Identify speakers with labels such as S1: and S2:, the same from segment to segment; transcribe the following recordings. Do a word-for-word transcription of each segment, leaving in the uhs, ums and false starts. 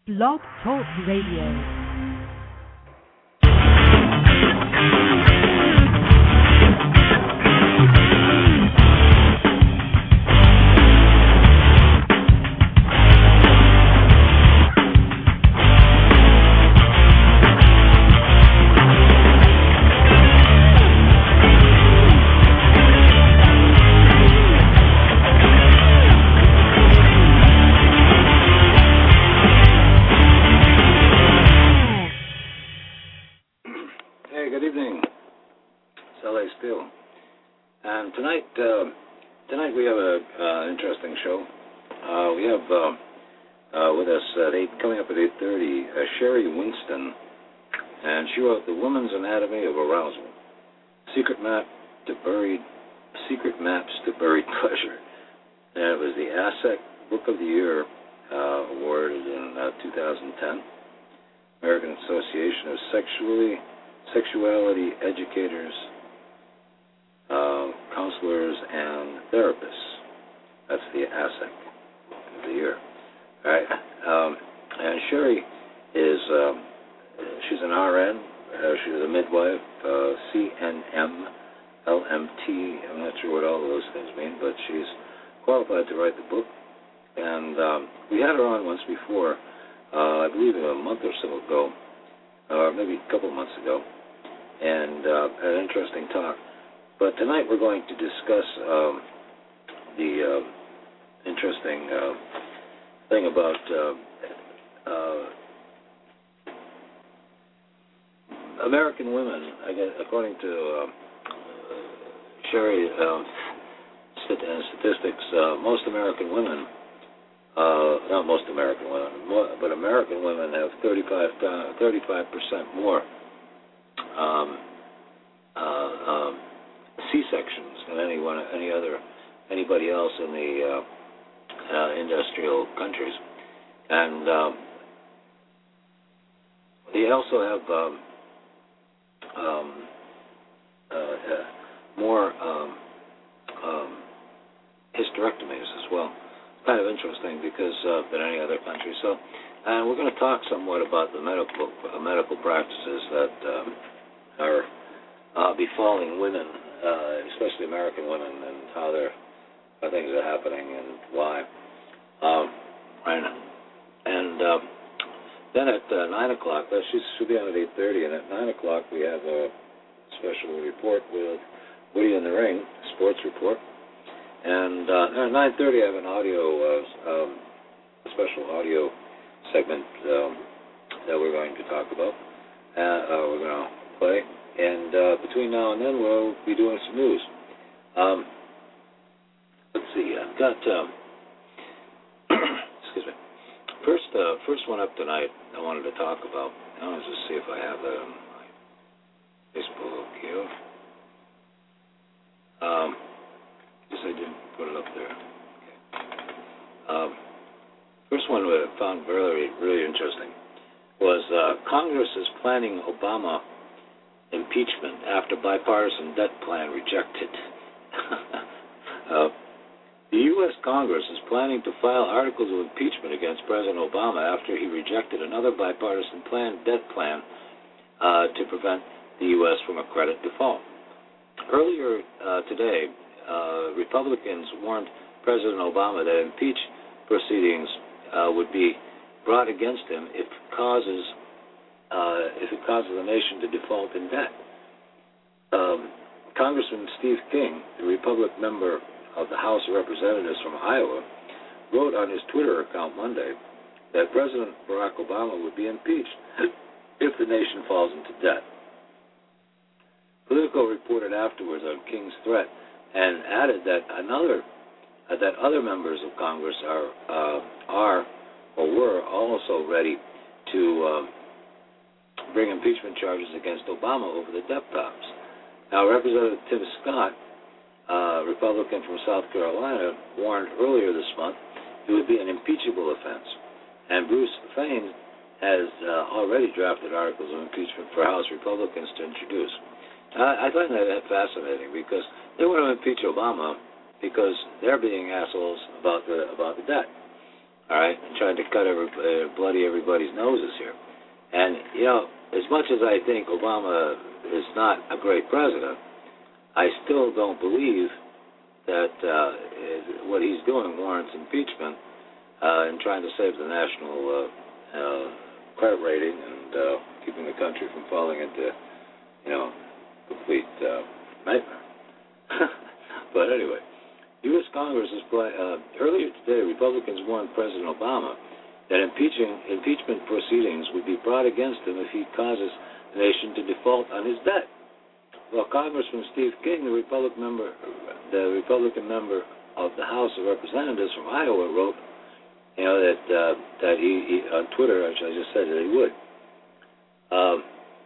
S1: Blog Talk Radio.
S2: Tonight, uh, tonight we have an uh, interesting show. Uh, we have uh, uh, with us at eight, coming up at eight thirty, uh, Sherry Winston, and she wrote "The Woman's Anatomy of Arousal: Secret Map to Buried Secret Maps to Buried Pleasure." And it was the ASSEC Book of the Year uh, awarded in uh, two thousand ten. American Association of Sexually Sexuality Educators. Uh, counselors and therapists. That's the ASSEC of the year. All right. Um, and Sherry is, um, she's an R N, uh, she's a midwife, uh, C N M, L M T, I'm not sure what all of those things mean, but she's qualified to write the book. And um, we had her on once before, uh, I believe a month or so ago, or maybe a couple months ago, and uh, had an interesting talk. But tonight we're going to discuss um, the uh, interesting uh, thing about uh, uh, American women. I guess, according to uh, Sherry um, statistics, uh, most American women, uh, not most American women, more, but American women have thirty-five percent more um, uh, um, C-sections than anyone, any other, anybody else in the uh, uh, industrial countries, and um, they also have um, um, uh, uh, more um, um, hysterectomies as well. Kind of interesting because uh, than any other country. So, and we're going to talk somewhat about the medical uh, medical practices that um, are uh, befalling women. Uh, especially American women, and how they're how things are happening and why. Um, and and uh, then at uh, nine o'clock, uh, she should be on at eight thirty, and at nine o'clock we have a special report with Woody in the Ring, sports report. And uh, at nine thirty, I have an audio, uh, um, a special audio segment um, that we're going to talk about. Uh, uh, we're going to play. And uh, between now and then, we'll be doing some news. Um, let's see. I've got, um, excuse me. First, uh, first one up tonight. I wanted to talk about. I want to just see if I have that on my Facebook here. Um, yes, I did put it up there. Okay. Um, first one I found really, really interesting was uh, Congress is planning Obama impeachment after bipartisan debt plan rejected. uh, the U S Congress is planning to file articles of impeachment against President Obama after he rejected another bipartisan plan, debt plan uh, to prevent the U S from a credit default. Earlier uh, today, uh, Republicans warned President Obama that impeach proceedings uh, would be brought against him if causes Uh, if it causes the nation to default in debt. Um, Congressman Steve King, the Republican member of the House of Representatives from Iowa, wrote on his Twitter account Monday that President Barack Obama would be impeached if the nation falls into debt. Politico reported afterwards on King's threat and added that another uh, that other members of Congress are uh, are or were also ready to um, bring impeachment charges against Obama over the debt tops. Now, Representative Tim Scott, uh, Republican from South Carolina, warned earlier this month it would be an impeachable offense. And Bruce Fein has uh, already drafted articles of impeachment for House Republicans to introduce. Uh, I find that fascinating because they want to impeach Obama because they're being assholes about the about the debt. all right, and trying to cut every, uh, bloody everybody's noses here. And, you know, as much as I think Obama is not a great president, I still don't believe that uh, what he's doing warrants impeachment uh, in trying to save the national uh, uh, credit rating and uh, keeping the country from falling into, you know, complete uh, nightmare. But anyway, U S Congress is play, uh, earlier today, Republicans warned President Obama that impeaching impeachment proceedings would be brought against him if he causes the nation to default on his debt. Well, Congressman Steve King, the Republican member, the Republican member of the House of Representatives from Iowa, wrote, you know, that uh, that he, he on Twitter, as I just said, that he would. Um,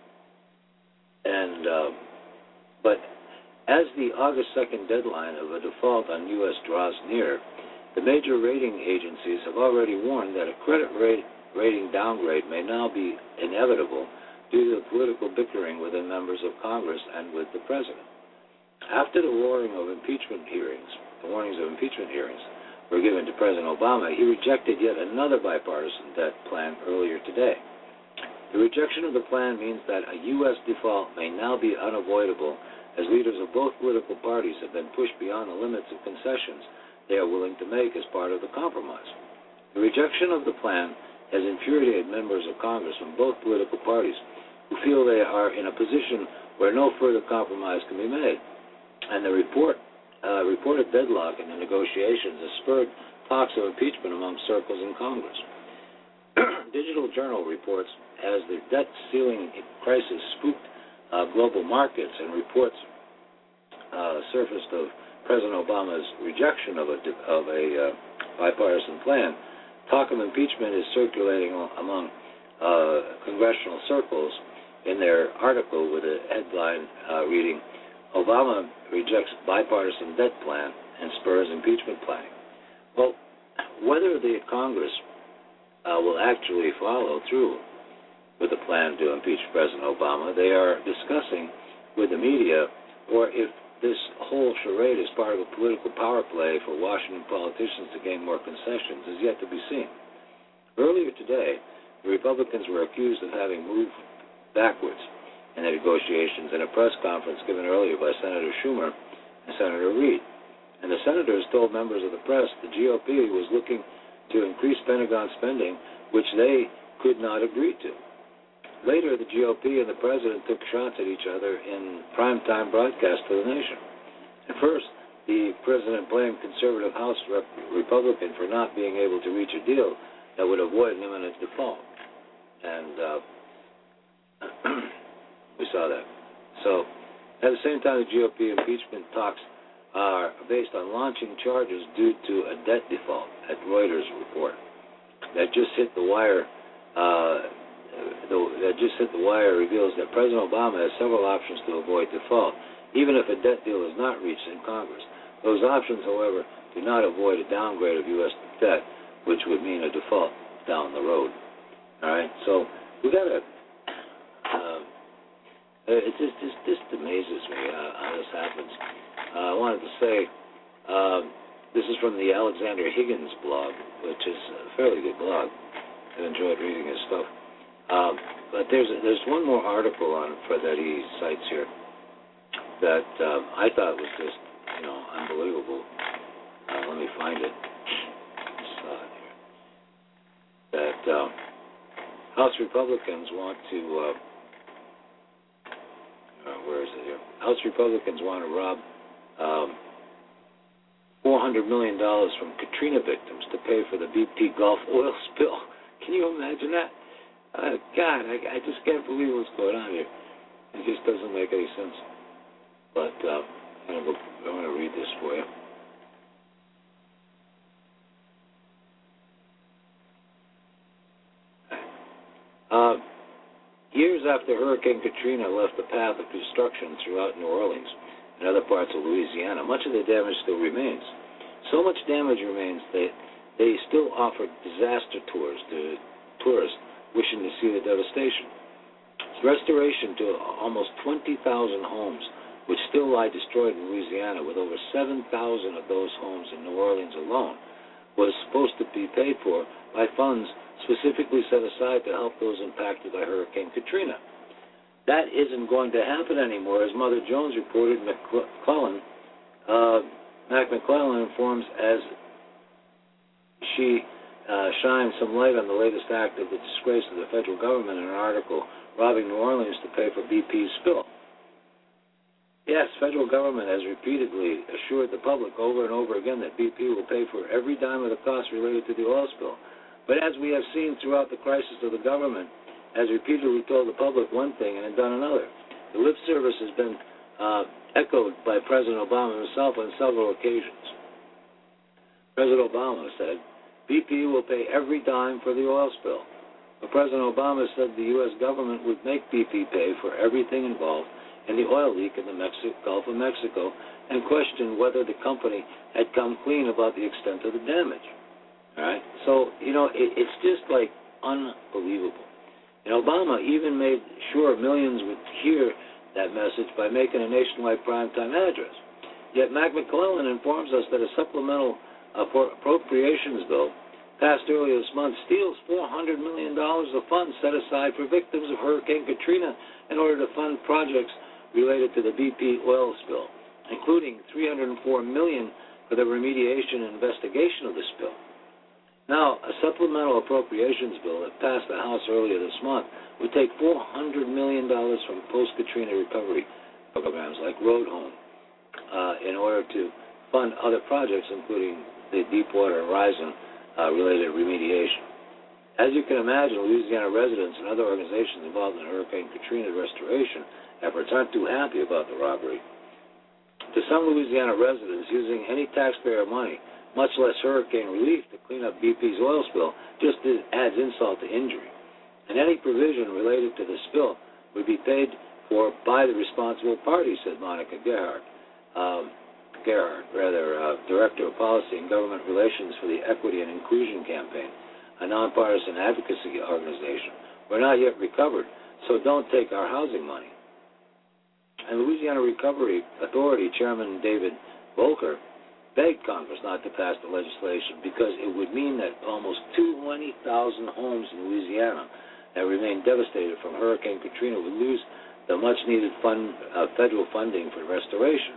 S2: and uh, but as the August second deadline of a default on U S draws near, the major rating agencies have already warned that a credit rate, rating downgrade may now be inevitable due to the political bickering within members of Congress and with the president. After the warning of impeachment hearings, the warnings of impeachment hearings were given to President Obama, he rejected yet another bipartisan debt plan earlier today. The rejection of the plan means that a U S default may now be unavoidable, as leaders of both political parties have been pushed beyond the limits of concessions they are willing to make as part of the compromise. The rejection of the plan has infuriated members of Congress from both political parties who feel they are in a position where no further compromise can be made. And the report, uh, reported deadlock in the negotiations has spurred talks of impeachment among circles in Congress. Digital Journal reports as the debt ceiling crisis spooked uh, global markets and reports uh, surfaced of President Obama's rejection of a, of a uh, bipartisan plan, talk of impeachment is circulating among uh, congressional circles in their article with a headline uh, reading, Obama rejects bipartisan debt plan and spurs impeachment planning. Well, whether the Congress uh, will actually follow through with a plan to impeach President Obama, they are discussing with the media, or if this whole charade is part of a political power play for Washington politicians to gain more concessions is yet to be seen. Earlier today, the Republicans were accused of having moved backwards in the negotiations in a press conference given earlier by Senator Schumer and Senator Reid. And the senators told members of the press the G O P was looking to increase Pentagon spending, which they could not agree to. Later, the G O P and the president took shots at each other in primetime broadcast to the nation. At first, the president blamed conservative House Rep- Republican for not being able to reach a deal that would avoid an imminent default. And uh, we saw that. So, at the same time, the G O P impeachment talks are based on launching charges due to a debt default, at Reuters report. That just hit the wire. Uh, the, that just hit the wire reveals that President Obama has several options to avoid default, even if a debt deal is not reached in Congress. Those options, however, do not avoid a downgrade of U S debt, which would mean a default down the road. All right, so we got to. Uh, it just, just just amazes me uh, how this happens. Uh, I wanted to say uh, this is from the Alexander Higgins blog, which is a fairly good blog. I've enjoyed reading his stuff. Um, but there's there's one more article on for that he cites here that um, I thought was just you know unbelievable. Uh, let me find it. Just, uh, here. That um, House Republicans want to. Uh, uh, where is it here? House Republicans want to rob um, four hundred million dollars from Katrina victims to pay for the B P Gulf oil spill. Can you imagine that? Uh, God, I, I just can't believe what's going on here. It just doesn't make any sense. But uh, I'm going to read this for you. Uh, years after Hurricane Katrina left a path of destruction throughout New Orleans and other parts of Louisiana, much of the damage still remains. So much damage remains that they still offer disaster tours to tourists wishing to see the devastation. Restoration to almost twenty thousand homes, which still lie destroyed in Louisiana, with over seven thousand of those homes in New Orleans alone, was supposed to be paid for by funds specifically set aside to help those impacted by Hurricane Katrina. That isn't going to happen anymore, as Mother Jones reported. McClellan, uh, Mac McClellan informs as she uh, shines some light on the latest act of the disgrace of the federal government in an article robbing New Orleans to pay for B P's spill. Yes, federal government has repeatedly assured the public over and over again that B P will pay for every dime of the cost related to the oil spill. But as we have seen throughout the crisis of the government, has repeatedly told the public one thing and done another. The lip service has been uh, echoed by President Obama himself on several occasions. President Obama said, B P will pay every dime for the oil spill. But President Obama said the U S government would make B P pay for everything involved in the oil leak in the Mexico, Gulf of Mexico, and questioned whether the company had come clean about the extent of the damage. All right? So, you know, it, it's just like unbelievable. And Obama even made sure millions would hear that message by making a nationwide primetime address. Yet Mac McClellan informs us that a supplemental appropriations bill passed earlier this month steals four hundred million dollars of funds set aside for victims of Hurricane Katrina in order to fund projects related to the B P oil spill, including three hundred four million dollars for the remediation and investigation of the spill. Now, a supplemental appropriations bill that passed the House earlier this month would take four hundred million dollars from post-Katrina recovery programs like Road Home uh, in order to fund other projects, including the Deepwater Horizon uh, related remediation. As you can imagine, Louisiana residents and other organizations involved in Hurricane Katrina restoration efforts aren't too happy about the robbery. To some Louisiana residents, using any taxpayer money, much less hurricane relief, to clean up B P's oil spill just adds insult to injury. And any provision related to the spill would be paid for by the responsible party, said Monica Gerhardt, um, Gerhardt, rather, uh, Director of Policy and Government Relations for the Equity and Inclusion Campaign, a nonpartisan advocacy organization. We're not yet recovered, so don't take our housing money. And Louisiana Recovery Authority Chairman David Volker begged Congress not to pass the legislation because it would mean that almost twenty thousand homes in Louisiana that remain devastated from Hurricane Katrina would lose the much-needed fund, uh, federal funding for restoration.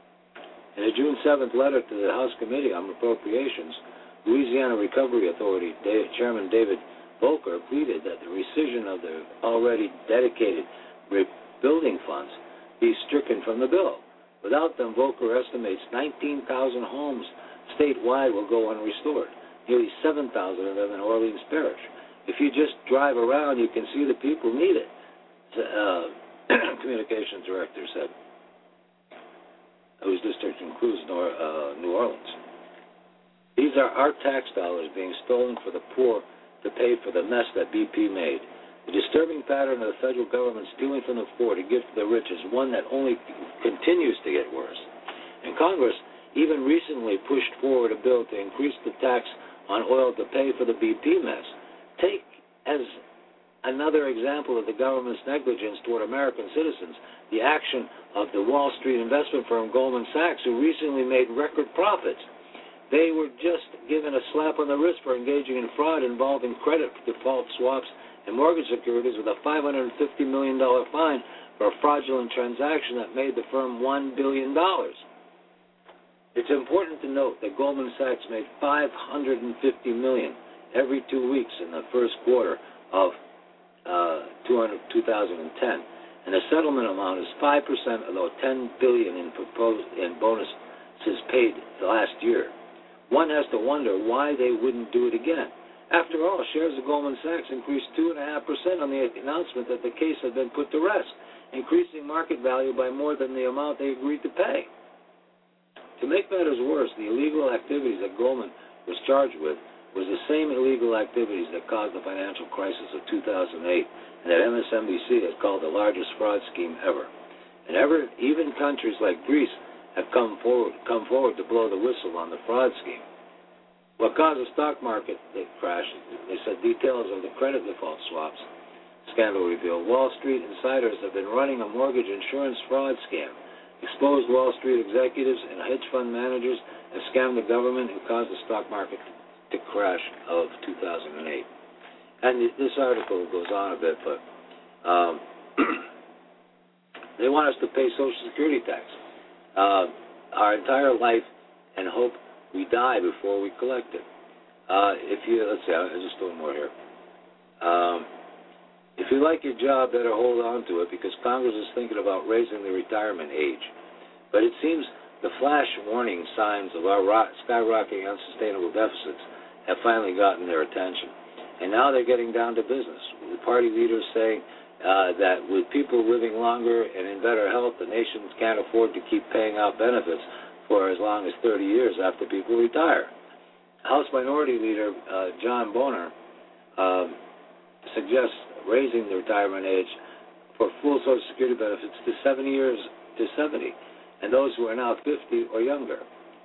S2: In a June seventh letter to the House Committee on Appropriations, Louisiana Recovery Authority David, Chairman David Volker pleaded that the rescission of the already dedicated rebuilding funds be stricken from the bill. Without them, Volker estimates nineteen thousand homes statewide will go unrestored, nearly seven thousand of them in Orleans Parish. If you just drive around, you can see the people need it, the uh, communications director said, whose district includes Nor- uh, New Orleans. These are our tax dollars being stolen for the poor to pay for the mess that B P made. The disturbing pattern of the federal government stealing from the poor to give to the rich is one that only continues to get worse. And Congress even recently pushed forward a bill to increase the tax on oil to pay for the B P mess. Take as another example of the government's negligence toward American citizens the action of the Wall Street investment firm Goldman Sachs, who recently made record profits. They were just given a slap on the wrist for engaging in fraud involving credit default swaps and mortgage securities with a five hundred fifty million dollars fine for a fraudulent transaction that made the firm one billion dollars. It's important to note that Goldman Sachs made five hundred fifty million dollars every two weeks in the first quarter of uh, two thousand ten, and the settlement amount is five percent of the ten billion dollars in proposed in bonuses paid last year. One has to wonder why they wouldn't do it again. After all, shares of Goldman Sachs increased two point five percent on the announcement that the case had been put to rest, increasing market value by more than the amount they agreed to pay. To make matters worse, the illegal activities that Goldman was charged with was the same illegal activities that caused the financial crisis of two thousand eight and that M S N B C has called the largest fraud scheme ever. And ever, even countries like Greece have come forward, come forward to blow the whistle on the fraud scheme. What caused the stock market to crash, they said details of the credit default swaps scandal revealed. Wall Street insiders have been running a mortgage insurance fraud scam, exposed Wall Street executives and hedge fund managers, and scammed the government and caused the stock market Arctic crash of two thousand eight. And this article goes on a bit, but um, they want us to pay Social Security tax uh, our entire life and hope we die before we collect it. Uh, if you, let's see, I'll just do one more here. Um, if you like your job, better hold on to it because Congress is thinking about raising the retirement age. But it seems the flash warning signs of our rock, skyrocketing unsustainable deficits have finally gotten their attention. And now they're getting down to business. The party leaders saying uh, that with people living longer and in better health, the nation can't afford to keep paying out benefits for as long as thirty years after people retire. House Minority Leader uh, John Boehner um, suggests raising the retirement age for full Social Security benefits to seventy years to seventy, and those who are now fifty or younger.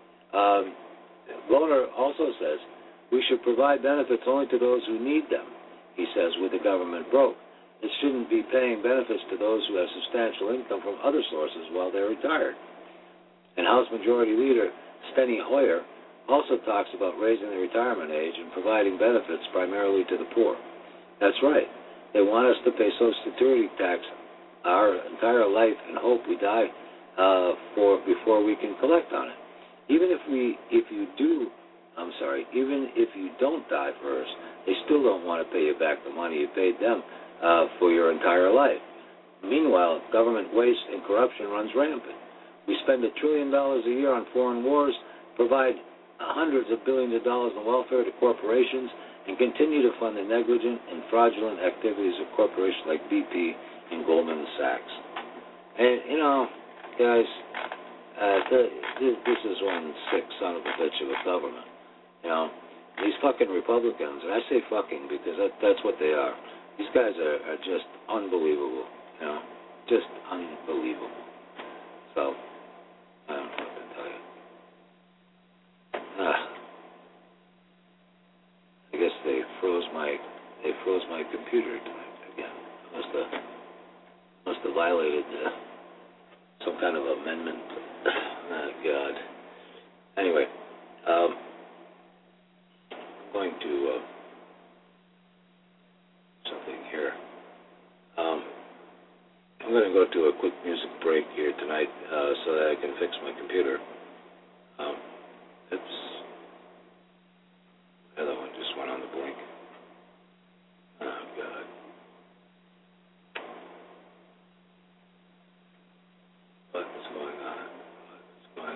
S2: Um, Boehner also says we should provide benefits only to those who need them. He says, with the government broke. It shouldn't be paying benefits to those who have substantial income from other sources while they're retired. And House Majority Leader Steny Hoyer also talks about raising the retirement age and providing benefits primarily to the poor. That's right. They want us to pay Social Security tax our entire life and hope we die uh, for before we can collect on it. Even if we, if you do, I'm sorry, even if you don't die first, they still don't want to pay you back the money you paid them uh, for your entire life. Meanwhile, government waste and corruption runs rampant. We spend a trillion dollars a year on foreign wars, provide hundreds of billions of dollars in welfare to corporations, and continue to fund the negligent and fraudulent activities of corporations like B P and Goldman Sachs. And, you know, guys, uh, th- this is one sick son of a bitch of a government. You know, these fucking Republicans, and I say fucking because that, that's what they are. These guys are, are just unbelievable, you know, just unbelievable. So, I don't know what to tell you. Ah. I guess they froze my they froze my computer tonight again. Must have must have violated uh, some kind of amendment. Oh God. Anyway, um, I'm going to uh, something here. Um, I'm going to go to a quick music break here tonight uh, so that I can fix my computer. Um, it's the other one just went on the blink. Oh, God. What is going on? What is going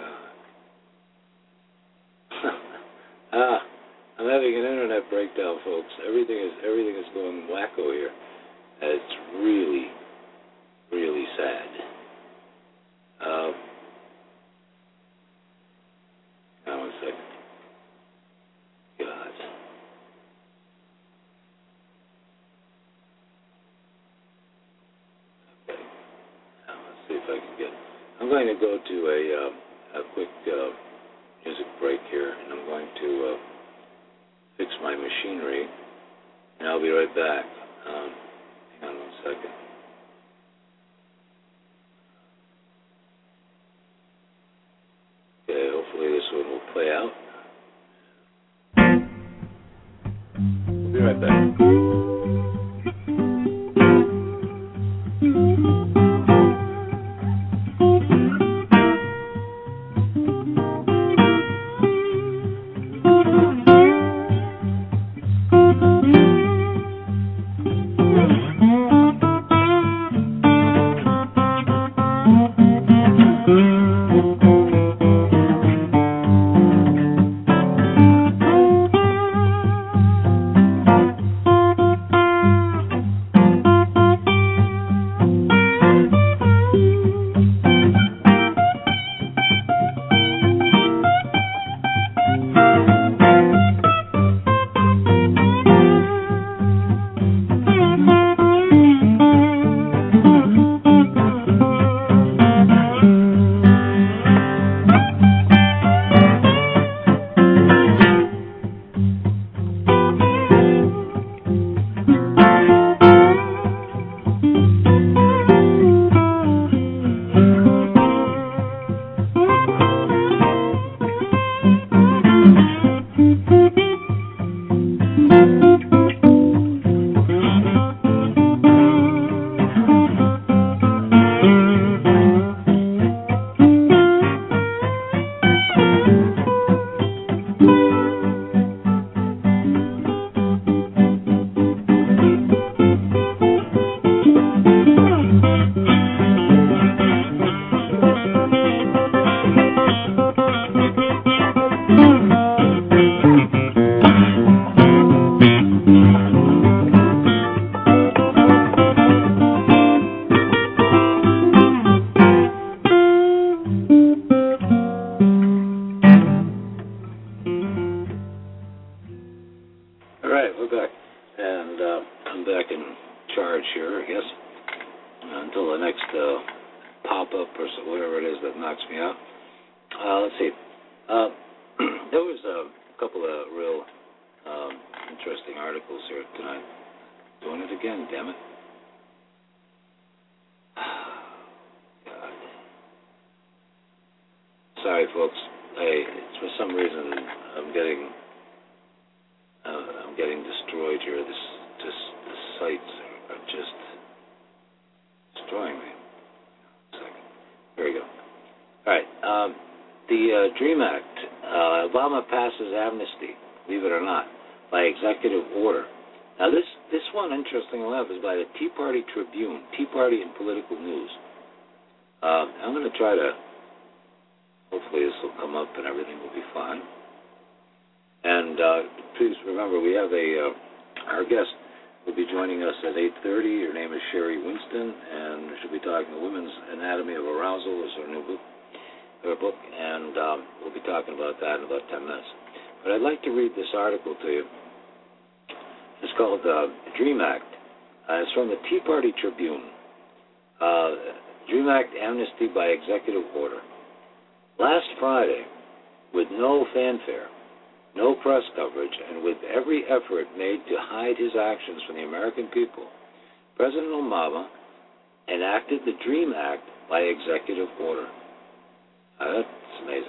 S2: on? ah, I'm having an internet breakdown, folks. Everything is everything is going wacko here. It's really, really sad. Um, now one second. God. Okay. Now let's see if I can get. I'm going to go to a uh, a quick uh, music break here, and I'm going to uh, fix my machinery, and I'll be right back. Um, hang on one second. Okay, hopefully this one will play out. We'll be right back. back in charge here, I guess, until the next uh, pop-up or so, whatever it is that knocks me out. Uh, let's see. Uh, there was a couple of real um, interesting articles here tonight. Doing it again, damn it. God. Sorry, folks. I, for some reason, I'm getting uh, I'm getting destroyed here. This, this, the sites are just destroying me. One second. There we go. All right. Um, the uh, DREAM Act. Uh, Obama passes amnesty, believe it or not, by executive order. Now, this, this one, interestingly enough, is by the Tea Party Tribune, Tea Party and Political News. Uh, I'm going to try to, hopefully this will come up and everything will be fine. And uh, please remember, we have a, uh, our guest will be joining us at eight thirty. Her name is Sherry Winston, and she'll be talking the Women's Anatomy of Arousal is her new book, her book, and um, we'll be talking about that in about ten minutes. But I'd like to read this article to you. It's called uh, DREAM Act. Uh, it's from the Tea Party Tribune. Uh, DREAM Act amnesty by executive order. Last Friday, with no fanfare, no press coverage, and with every effort made to hide his actions from the American people, President Obama enacted the DREAM Act by executive order. Uh, that's amazing.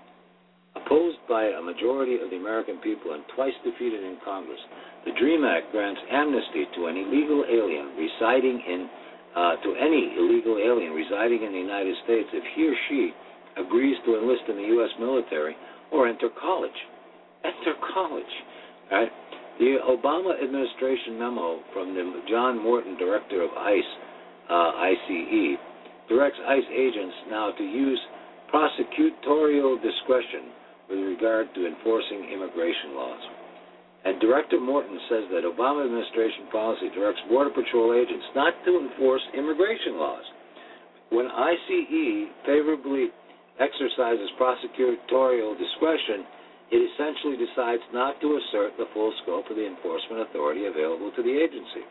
S2: Opposed by a majority of the American people and twice defeated in Congress, the DREAM Act grants amnesty to an illegal alien residing in, uh, to any illegal alien residing in the United States if he or she agrees to enlist in the U S military or enter college. Enter college. Right? The Obama administration memo from the John Morton, director of ICE, uh, I C E, directs ICE agents now to use prosecutorial discretion with regard to enforcing immigration laws. And Director Morton says that Obama administration policy directs Border Patrol agents not to enforce immigration laws. When I C E favorably exercises prosecutorial discretion, it essentially decides not to assert the full scope of the enforcement authority available to the agency.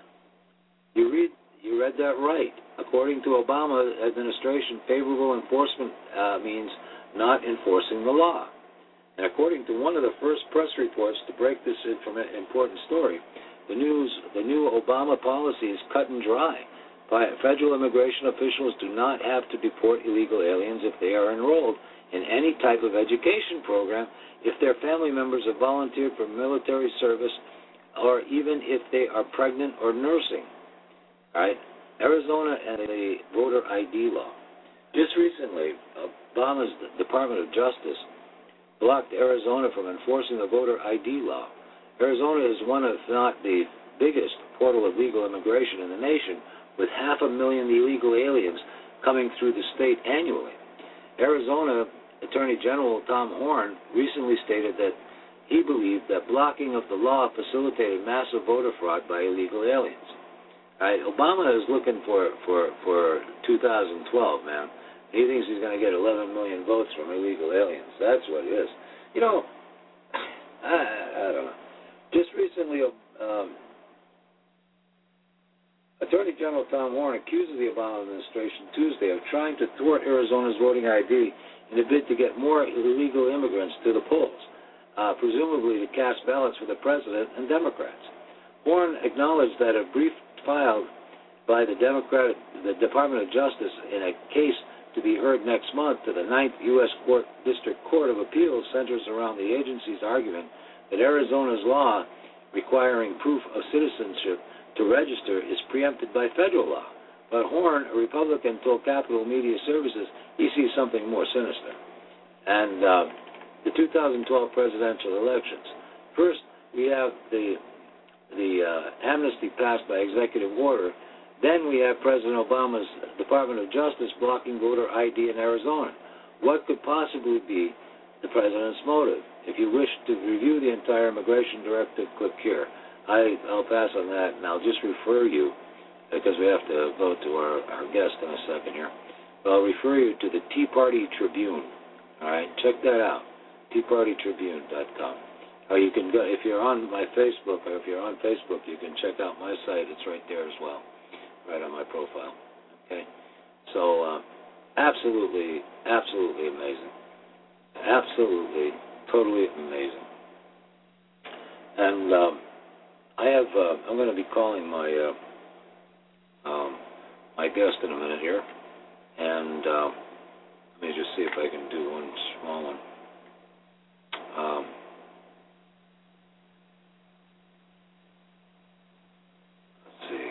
S2: You read, you read that right. According to Obama administration, favorable enforcement uh, means not enforcing the law. And according to one of the first press reports to break this important story, the news, the new Obama policy is cut and dry. Federal immigration officials do not have to deport illegal aliens if they are enrolled in any type of education program, if their family members have volunteered for military service, or even if they are pregnant or nursing. All right? Arizona and the voter I D law. Just recently, Obama's Department of Justice blocked Arizona from enforcing the voter I D law. Arizona is one of, if not the biggest portal of legal immigration in the nation, with half a million illegal aliens coming through the state annually. Arizona Attorney General Tom Horne recently stated that he believed that blocking of the law facilitated massive voter fraud by illegal aliens. Right, Obama is looking for, for, for two thousand twelve, man. He thinks he's going to get eleven million votes from illegal aliens. That's what it is. You know, I, I don't know. Just recently, um, Attorney General Tom Horne accuses the Obama administration Tuesday of trying to thwart Arizona's voting I D in a bid to get more illegal immigrants to the polls, uh, presumably to cast ballots for the president and Democrats. Horne acknowledged that a brief filed by the Democratic, the Department of Justice in a case to be heard next month to the Ninth U S Court, District Court of Appeals centers around the agency's argument that Arizona's law requiring proof of citizenship to register is preempted by federal law. But Horne, a Republican, told Capital Media Services he sees something more sinister. And uh, the two thousand twelve presidential elections. First, we have the the uh, amnesty passed by executive order. Then we have President Obama's Department of Justice blocking voter I D in Arizona. What could possibly be the president's motive? If you wish to review the entire immigration directive, click here. I, I'll pass on that, and I'll just refer you, because we have to go to our, our guest in a second here. But I'll refer you to the Tea Party Tribune. All right, check that out, tea party tribune dot com. or you can go, if you're on my Facebook, or if you're on Facebook, you can check out my site. It's right there as well, right on my profile. Okay? So, uh, absolutely, absolutely amazing. Absolutely, totally amazing. And um, I have, uh, I'm going to be calling my, uh, um, my guest in a minute here. And uh, let me just see if I can do one small one. Um, let's see.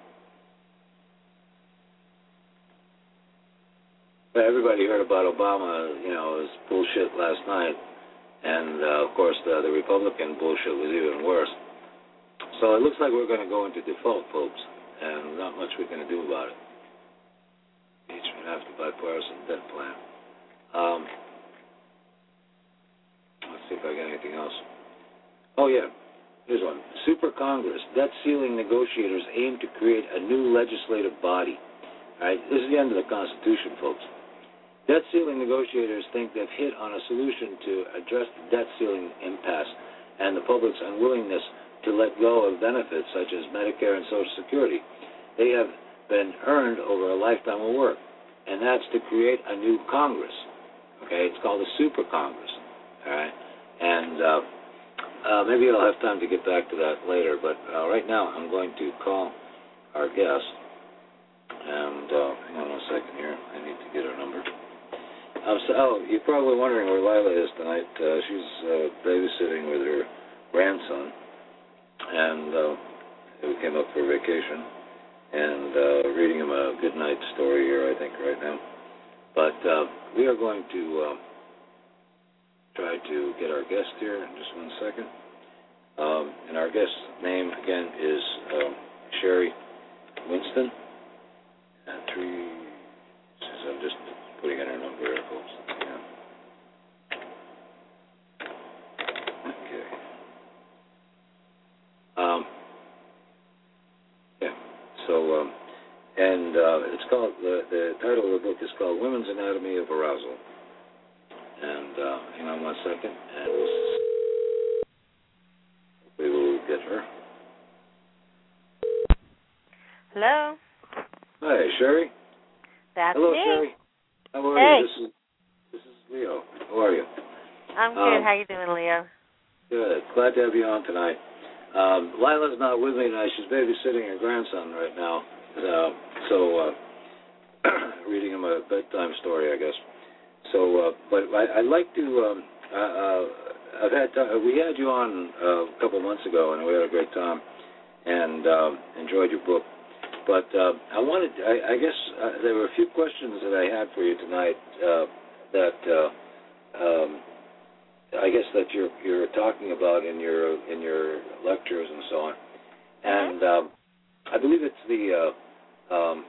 S2: Everybody heard about Obama, you know, his bullshit last night. And, uh, of course, the, the Republican bullshit was even worse. So it looks like we're going to go into default, folks, and not much we can do about it. Impeachment after bipartisan debt plan. Um, let's see if I got anything else. Oh, yeah. Here's one. Super Congress. Debt ceiling negotiators aim to create a new legislative body. All right? This is the end of the Constitution, folks. Debt ceiling negotiators think they've hit on a solution to address the debt ceiling impasse and the public's unwillingness to let go of benefits such as Medicare and Social Security. They have been earned over a lifetime of work, and that's to create a new Congress. Okay, it's called a Super Congress. All right, and uh, uh, maybe I'll have time to get back to that later. But uh, right now, I'm going to call our guest. And uh, hang on a second here. I need to get her number. Um, so, oh, you're probably wondering where Lila is tonight. Uh, she's uh, babysitting with her grandson, and uh, we came up for vacation, and uh, reading him a good night story here, I think, right now. But uh, we are going to uh, try to get our guest here in just one second. Um, and our guest's name, again, is uh, Sherry Winston. And three, I'm just putting in her number here, folks. Yeah. Okay. Um, yeah. So, um, and uh, it's called, the, the title of the book is called Women's Anatomy of Arousal. And uh, hang on one second, and we will get her.
S1: Hello.
S2: Hi, Sherry.
S1: That's
S2: Hello,
S1: me.
S2: Sherry. How are
S1: hey.
S2: you? This is this is Leo. How are you?
S1: I'm good.
S2: Um,
S1: How you doing, Leo?
S2: Good. Glad to have you on tonight. Um, Lila's not with me tonight. She's babysitting her grandson right now. Uh, so, uh, reading him a bedtime story, I guess. So, uh, but I, I'd like to. Um, uh, uh, I've had t- we had you on uh, a couple months ago, and we had a great time, and uh, enjoyed your book. But uh, I wanted, I, I guess uh, there were a few questions that I had for you tonight uh, that uh, um, I guess that you're you're talking about in your in your lectures and so on. And um, I believe it's the uh, um,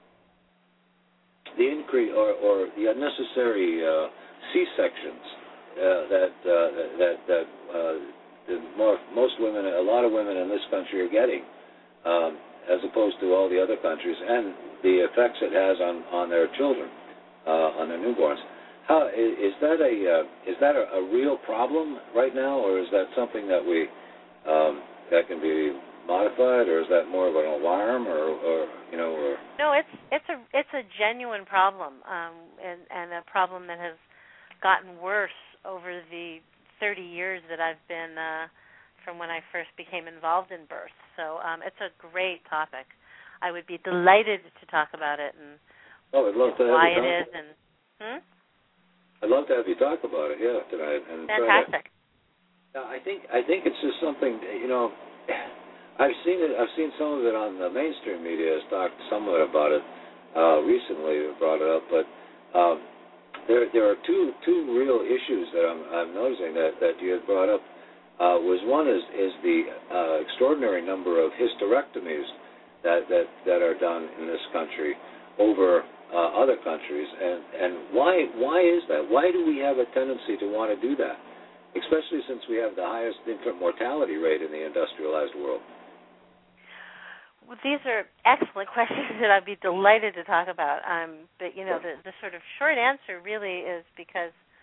S2: the increase or, or the unnecessary uh, C-sections uh, that uh, that that uh, the more, most women, a lot of women in this country are getting. Um, as opposed to all the other countries, and the effects it has on, on their children, uh, on their newborns. How is that a uh, is that a, a real problem right now, or is that something that we um, that can be modified, or is that more of an alarm, or, or you know? Or
S1: no, it's it's a it's a genuine problem, um, and and a problem that has gotten worse over the thirty years that I've been. Uh, from when I first became involved in birth. So um, it's a great topic. I would be delighted to talk about it and
S2: oh, I'd love to have
S1: why
S2: you
S1: it
S2: talk.
S1: is. And hmm?
S2: I'd love to have you talk about it, yeah, tonight. And
S1: fantastic.
S2: Try to, I think I think it's just something, you know, I've seen it. I've seen some of it on the mainstream media has talked somewhat about it uh, recently, brought it up, but um, there there are two two real issues that I'm, I'm noticing that, that you had brought up. Uh, was one is is the uh, extraordinary number of hysterectomies that, that, that are done in this country over uh, other countries, and, and why why is that? Why do we have a tendency to want to do that, especially since we have the highest infant mortality rate in the industrialized world?
S1: Well, these are excellent questions that I'd be delighted to talk about. Um, but you know, the, the sort of short answer really is because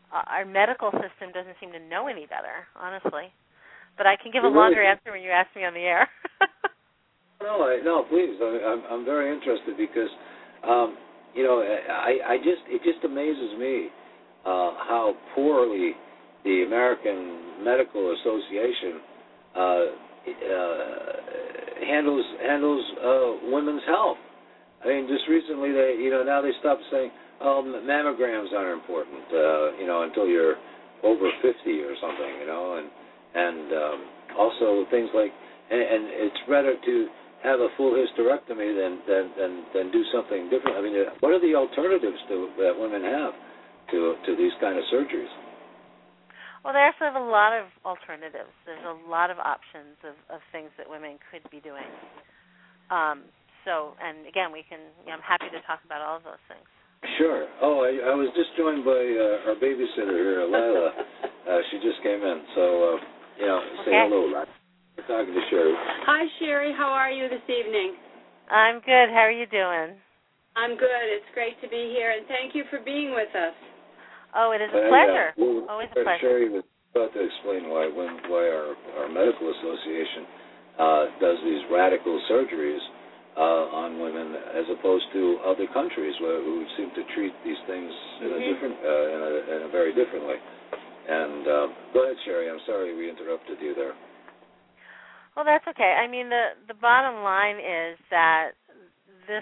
S1: uh, our medical system doesn't seem to know any better, honestly. But I can give
S2: You
S1: a longer
S2: really,
S1: answer when you ask me on the air.
S2: no, I, no, please. I, I'm I'm very interested because, um, you know, I I just it just amazes me uh, how poorly the American Medical Association uh, uh, handles handles uh, women's health. I mean, just recently they, you know, now they stopped saying, oh, mammograms aren't important, uh, you know, until you're over fifty or something, you know, and and um, also things like, and, and it's better to have a full hysterectomy than than than, than do something different. I mean, what are the alternatives to, that women have to to these kind of surgeries?
S1: Well, they actually have a lot of alternatives. There's a lot of options of, of things that women could be doing. Um, so, and again, we can. You know, I'm happy to talk about all of those things.
S2: Sure. Oh, I, I was just joined by uh, our babysitter here, Lila. uh, she just came in, so uh, you know, say
S1: okay.
S2: hello. We're talking to Sherry.
S3: Hi, Sherry. How are you this evening?
S1: I'm good. How are you doing?
S3: I'm good. It's great to be here, and thank you for being with us.
S1: Oh, it is a
S2: uh,
S1: pleasure.
S2: Yeah, well,
S1: Always a pleasure.
S2: Sherry was about to explain why when why our, our medical association uh, does these radical surgeries uh, on women as opposed to other countries where, who seem to treat these things in
S3: mm-hmm.
S2: a different uh, in, a, in a very different way. And uh, go ahead, Sherry. I'm sorry we interrupted you there.
S1: Well, that's okay. I mean, the the bottom line is that this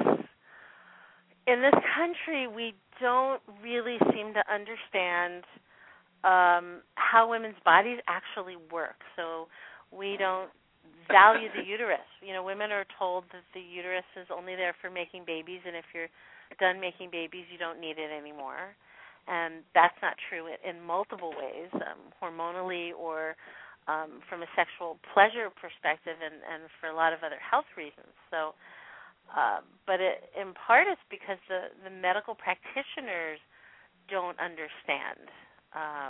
S1: in this country we don't really seem to understand um, how women's bodies actually work. So we don't value the uterus. You know, women are told that the uterus is only there for making babies, and if you're done making babies, you don't need it anymore. And that's not true in multiple ways, um, hormonally or um, from a sexual pleasure perspective, and, and for a lot of other health reasons. So, uh, but it, in part it's because the, the medical practitioners don't understand uh,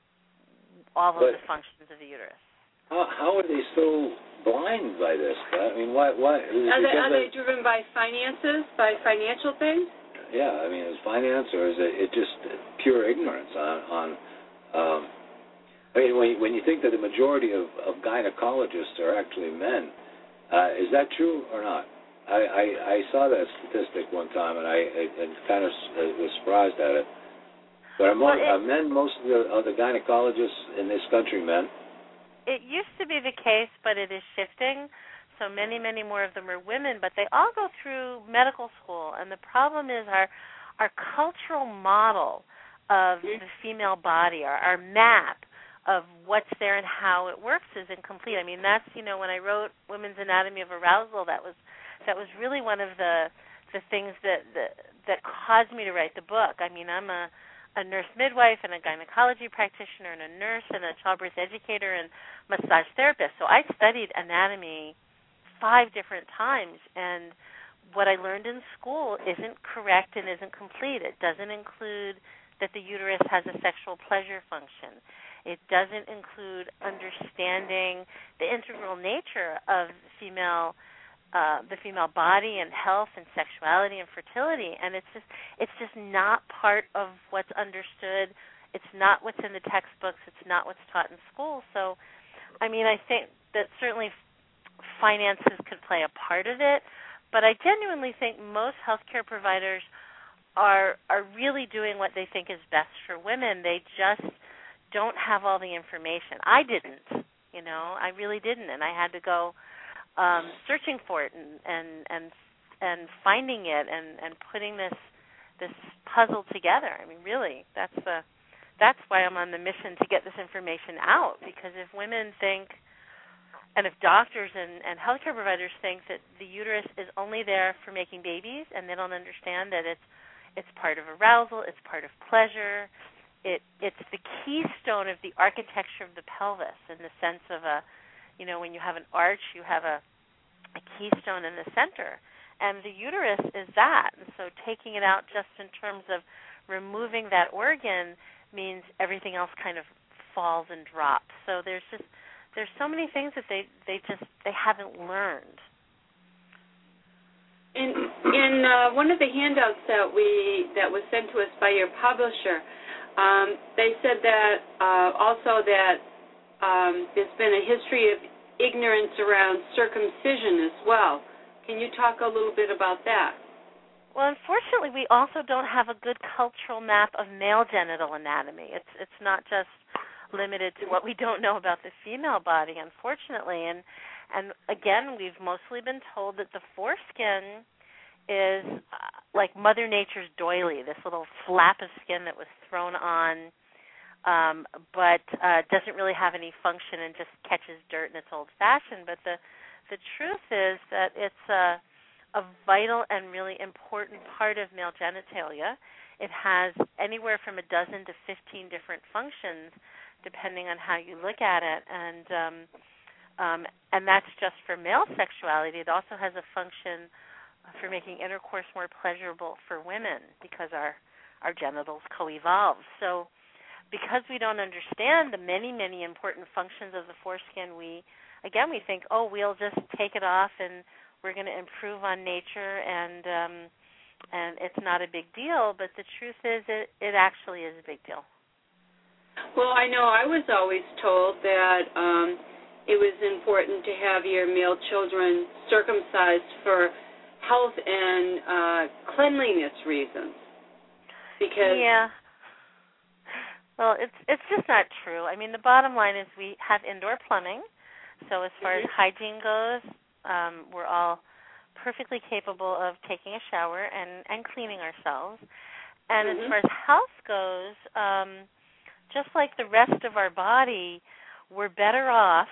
S1: all of
S2: but
S1: the functions of the uterus.
S2: How, how are they so blind by this? I mean, why? Why?
S3: Are they, are they driven by finances, by financial things?
S2: Yeah, I mean, is finance or is it, it just pure ignorance on? on um, I mean, when you, when you think that the majority of, of gynecologists are actually men, uh, is that true or not? I, I, I saw that statistic one time, and I, I, I kind of was surprised at it. But are,
S1: well,
S2: most,
S1: it,
S2: are men most of the, of the gynecologists in this country men?
S1: It used to be the case, but it is shifting. So many, many more of them are women, but they all go through medical school. And the problem is our our cultural model of the female body, our, our map of what's there and how it works is incomplete. I mean, that's, you know, when I wrote Women's Anatomy of Arousal, that was that was really one of the the things that that, that caused me to write the book. I mean, I'm a a nurse midwife and a gynecology practitioner and a nurse and a childbirth educator and massage therapist. So I studied anatomy five different times, and what I learned in school isn't correct and isn't complete. It doesn't include that the uterus has a sexual pleasure function. It doesn't include understanding the integral nature of female Uh, the female body and health and sexuality and fertility, and it's just it's just not part of what's understood. It's not what's in the textbooks. It's not what's taught in school. So, I mean, I think that certainly finances could play a part of it, but I genuinely think most healthcare providers are are really doing what they think is best for women. They just don't have all the information. I didn't, you know, I really didn't, and I had to go Um, searching for it and, and and and finding it and, and putting this this puzzle together. I mean, really, that's the that's why I'm on the mission to get this information out. Because if women think, and if doctors and, and healthcare providers think that the uterus is only there for making babies, and they don't understand that it's it's part of arousal, it's part of pleasure, it it's the keystone of the architecture of the pelvis in the sense of a You know, when you have an arch, you have a, a keystone in the center. And the uterus is that. And so taking it out just in terms of removing that organ means everything else kind of falls and drops. So there's just there's so many things that they, they just they haven't learned.
S3: In in uh, one of the handouts that we that was sent to us by your publisher, Um, they said that uh, also that um, there's been a history of ignorance around circumcision as well. Can you talk a little bit about that?
S1: Well, unfortunately, we also don't have a good cultural map of male genital anatomy. It's it's not just limited to what we don't know about the female body, unfortunately. And and again, we've mostly been told that the foreskin is uh, like Mother Nature's doily, this little flap of skin that was thrown on, um, but uh, doesn't really have any function and just catches dirt and it's old-fashioned. But the the truth is that it's a, a vital and really important part of male genitalia. It has anywhere from a dozen to fifteen different functions, depending on how you look at it, and um, um, and that's just for male sexuality. It also has a function for making intercourse more pleasurable for women because our our genitals co-evolve. So because we don't understand the many, many important functions of the foreskin, we, again, we think, oh, we'll just take it off and we're going to improve on nature and um, and it's not a big deal. But the truth is it, it actually is a big deal.
S3: Well, I know I was always told that um, it was important to have your male children circumcised for health and uh, cleanliness reasons. Because
S1: yeah. Well, it's it's just not true. I mean, the bottom line is we have indoor plumbing, so as far mm-hmm. as hygiene goes, um, we're all perfectly capable of taking a shower and, and cleaning ourselves. And mm-hmm. as far as health goes, um, just like the rest of our body, we're better off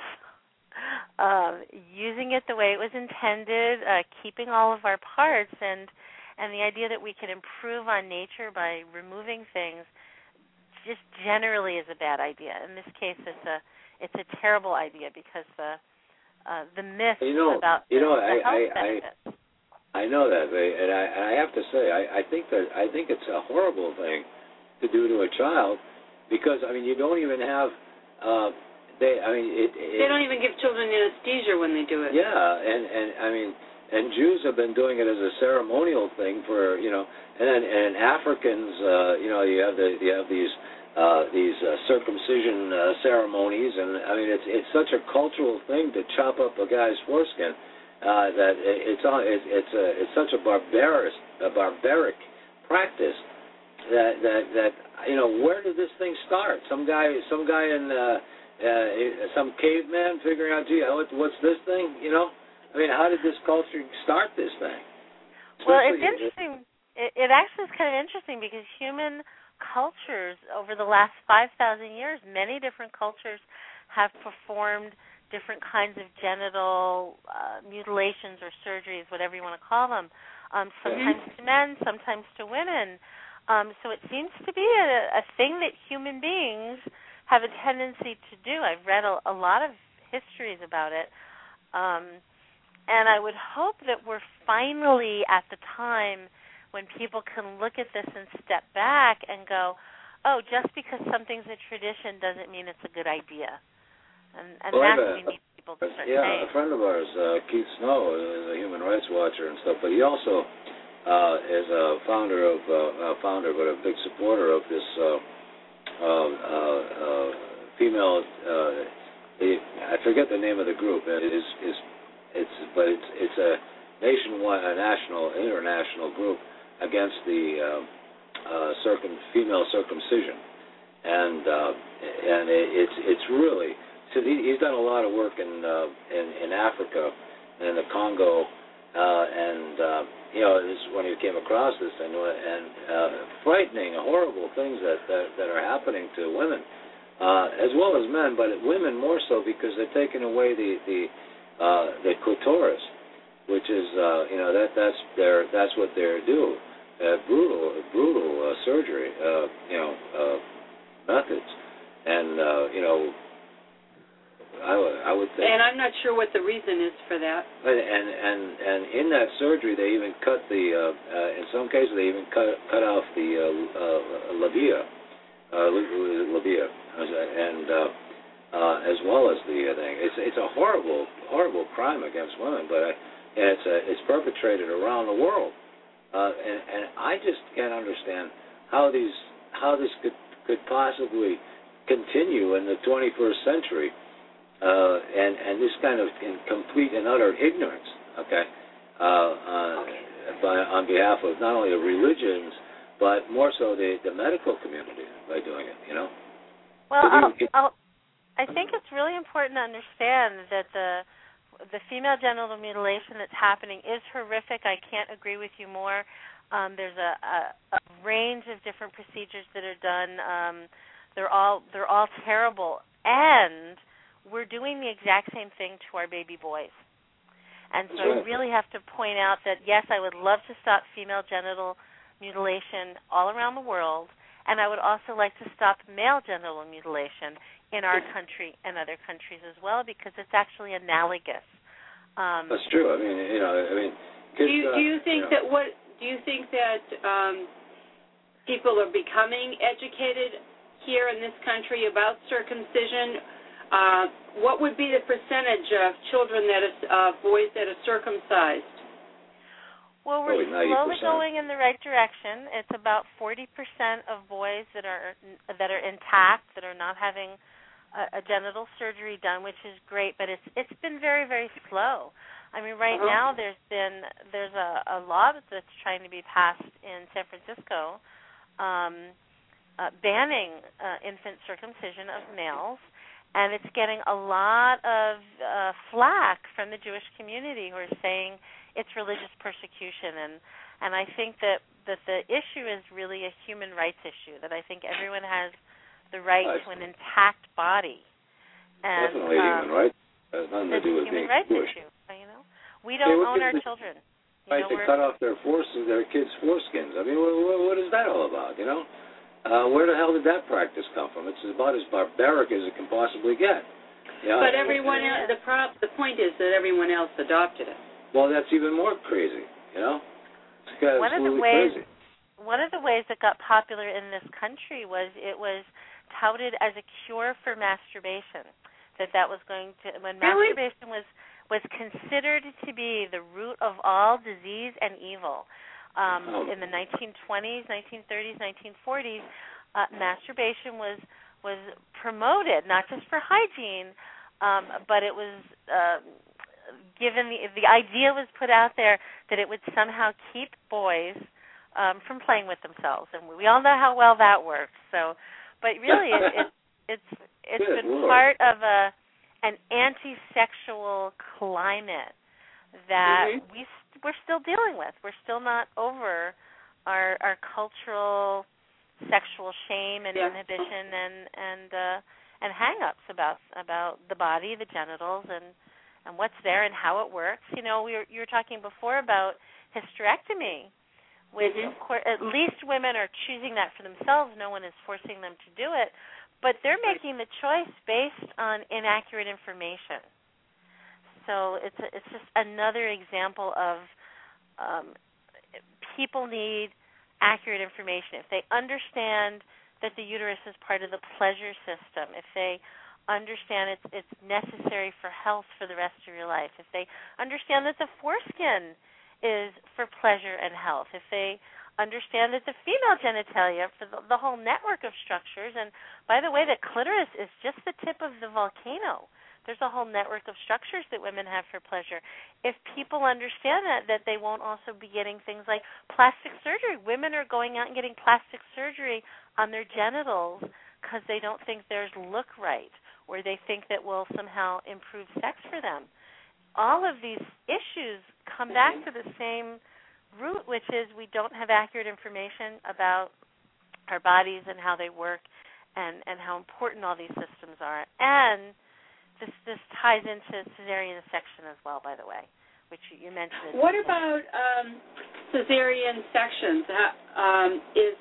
S1: Uh, using it the way it was intended, uh, keeping all of our parts, and and the idea that we can improve on nature by removing things just generally is a bad idea. In this case, it's a it's a terrible idea because the uh, the myth
S2: you know,
S1: about
S2: you
S1: the,
S2: know,
S1: the
S2: I,
S1: health
S2: I,
S1: benefits.
S2: I, I know that, and I, and I have to say, I, I think that I think it's a horrible thing to do to a child because I mean you don't even have. Uh, They, I mean, it, it,
S3: they don't even give children anesthesia when they do it.
S2: Yeah, and, and I mean, and Jews have been doing it as a ceremonial thing for, you know, and then and Africans, uh, you know, you have the you have these uh, these uh, circumcision uh, ceremonies, and I mean, it's it's such a cultural thing to chop up a guy's foreskin uh, that it, it's on it, it's a it's such a barbarous a barbaric practice that that that you know, where did this thing start? Some guy some guy in uh, Uh, some caveman figuring out, gee, what, what's this thing? You know, I mean, how did this culture start this thing? Especially
S1: well, it's interesting. It, it actually is kind of interesting because human cultures over the last five thousand years, many different cultures have performed different kinds of genital uh, mutilations or surgeries, whatever you want to call them. Um, sometimes mm-hmm. to men, sometimes to women. Um, so it seems to be a, a thing that human beings have a tendency to do. I've read a, a lot of histories about it, um, and I would hope that we're finally at the time when people can look at this and step back and go, oh, just because something's a tradition doesn't mean it's a good idea. And, and
S2: well,
S1: that's
S2: a,
S1: what we need people to start
S2: yeah,
S1: saying.
S2: a friend of ours, uh, Keith Snow, is a human rights watcher and stuff, but he also uh, is a founder of, uh, a founder, but a big supporter of this uh, Uh, uh, uh, female, uh, the, I forget the name of the group. It is, is it's, but it's it's a nationwide, a national, international group against the uh, uh, circum, female circumcision, and uh, and it, it's it's really. So he, he's done a lot of work in uh, in, in Africa, in the Congo, uh, and. Uh, You know, this when he came across this and, and uh, frightening, horrible things that, that that are happening to women, uh, as well as men, but women more so because they're taking away the the uh, the clitoris, which is uh, you know that that's their that's what they're do, uh, brutal brutal uh, surgery, uh, you know uh, methods, and uh, you know. I would, I would think.
S3: And I'm not sure what the reason is for that.
S2: And and and, and in that surgery, they even cut the. Uh, uh, in some cases, they even cut cut off the uh, uh, labia, uh, labia, and uh, uh, as well as the uh, thing. It's it's a horrible horrible crime against women, but uh, and it's uh, it's perpetrated around the world, uh, and and I just can't understand how these how this could could possibly continue in the twenty-first century, uh, and and this kind of in complete and utter ignorance, okay, uh, uh,
S1: okay.
S2: by on behalf of not only the religions but more so the the medical community by doing it, you know.
S1: Well, I'll, I'll, I think it's really important to understand that the the female genital mutilation that's happening is horrific. I can't agree with you more. Um, there's a, a, a range of different procedures that are done. Um, they're all they're all terrible, and we're doing the exact same thing to our baby boys. And so I really have to point out that yes, I would love to stop female genital mutilation all around the world, and I would also like to stop male genital mutilation in our country and other countries as well, because it's actually analogous. Um,
S2: That's true. I mean, you know, I mean,
S3: do you,
S2: uh,
S3: do you think
S2: you know,
S3: that what do you think that um, people are becoming educated here in this country about circumcision? Uh, what would be the percentage of children that are uh, boys that are circumcised?
S1: Well, we're
S2: Probably
S1: slowly going in the right direction. It's about forty percent of boys that are that are intact, that are not having a, a genital surgery done, which is great. But it's it's been very very slow. I mean, right
S3: uh-huh.
S1: now there's been there's a, a law that's trying to be passed in San Francisco, um, uh, banning uh, infant circumcision of males. And it's getting a lot of uh, flack from the Jewish community who are saying it's religious persecution. And, and I think that, that the issue is really a human rights issue, that I think everyone has the right to an intact body. And,
S2: definitely
S1: um,
S2: human rights. It has nothing to do with
S1: human
S2: being
S1: rights
S2: Jewish.
S1: issue. You know? We don't
S2: hey,
S1: own our
S2: the,
S1: children. You
S2: right,
S1: know,
S2: they
S1: we're,
S2: cut off their forces, their kids' foreskins. I mean, what, what, what is that all about, you know? Uh, where the hell did that practice come from? It's about as barbaric as it can possibly get. You know?
S3: But everyone else, the prop, the point is that everyone else adopted it.
S2: Well, that's even more crazy, you know? It's
S1: one of the ways,
S2: crazy.
S1: One of the ways that got popular in this country was it was touted as a cure for masturbation, that that was going to, when
S3: really?
S1: masturbation was, was considered to be the root of all disease and evil. Um,
S2: oh.
S1: In the nineteen twenties, nineteen thirties, nineteen forties, uh, masturbation was was promoted, not just for hygiene, um, but it was uh, given the the idea was put out there that it would somehow keep boys um, from playing with themselves, and we all know how well that works. So, but really, it, it, it's it's
S2: Good
S1: been
S2: Lord.
S1: part of a an anti-sexual climate that
S3: mm-hmm.
S1: we we're still dealing with. We're still not over our our cultural sexual shame and
S3: yeah.
S1: inhibition and and uh, and hang-ups about about the body, the genitals, and and what's there and how it works. You know, we were you were talking before about hysterectomy, which
S3: mm-hmm.
S1: of course at least women are choosing that for themselves. No one is forcing them to do it, but they're making the choice based on inaccurate information. So it's a, it's just another example of um, people need accurate information. If they understand that the uterus is part of the pleasure system, if they understand it's it's necessary for health for the rest of your life, if they understand that the foreskin is for pleasure and health, if they understand that the female genitalia for the, the whole network of structures, and by the way, the clitoris is just the tip of the volcano. There's a whole network of structures that women have for pleasure. If people understand that, that they won't also be getting things like plastic surgery. Women are going out and getting plastic surgery on their genitals because they don't think theirs look right, or they think that will somehow improve sex for them. All of these issues come back to the same root, which is we don't have accurate information about our bodies and how they work and, and how important all these systems are. And This this ties into cesarean section as well, by the way, which you mentioned.
S3: What about um, cesarean sections? Um, is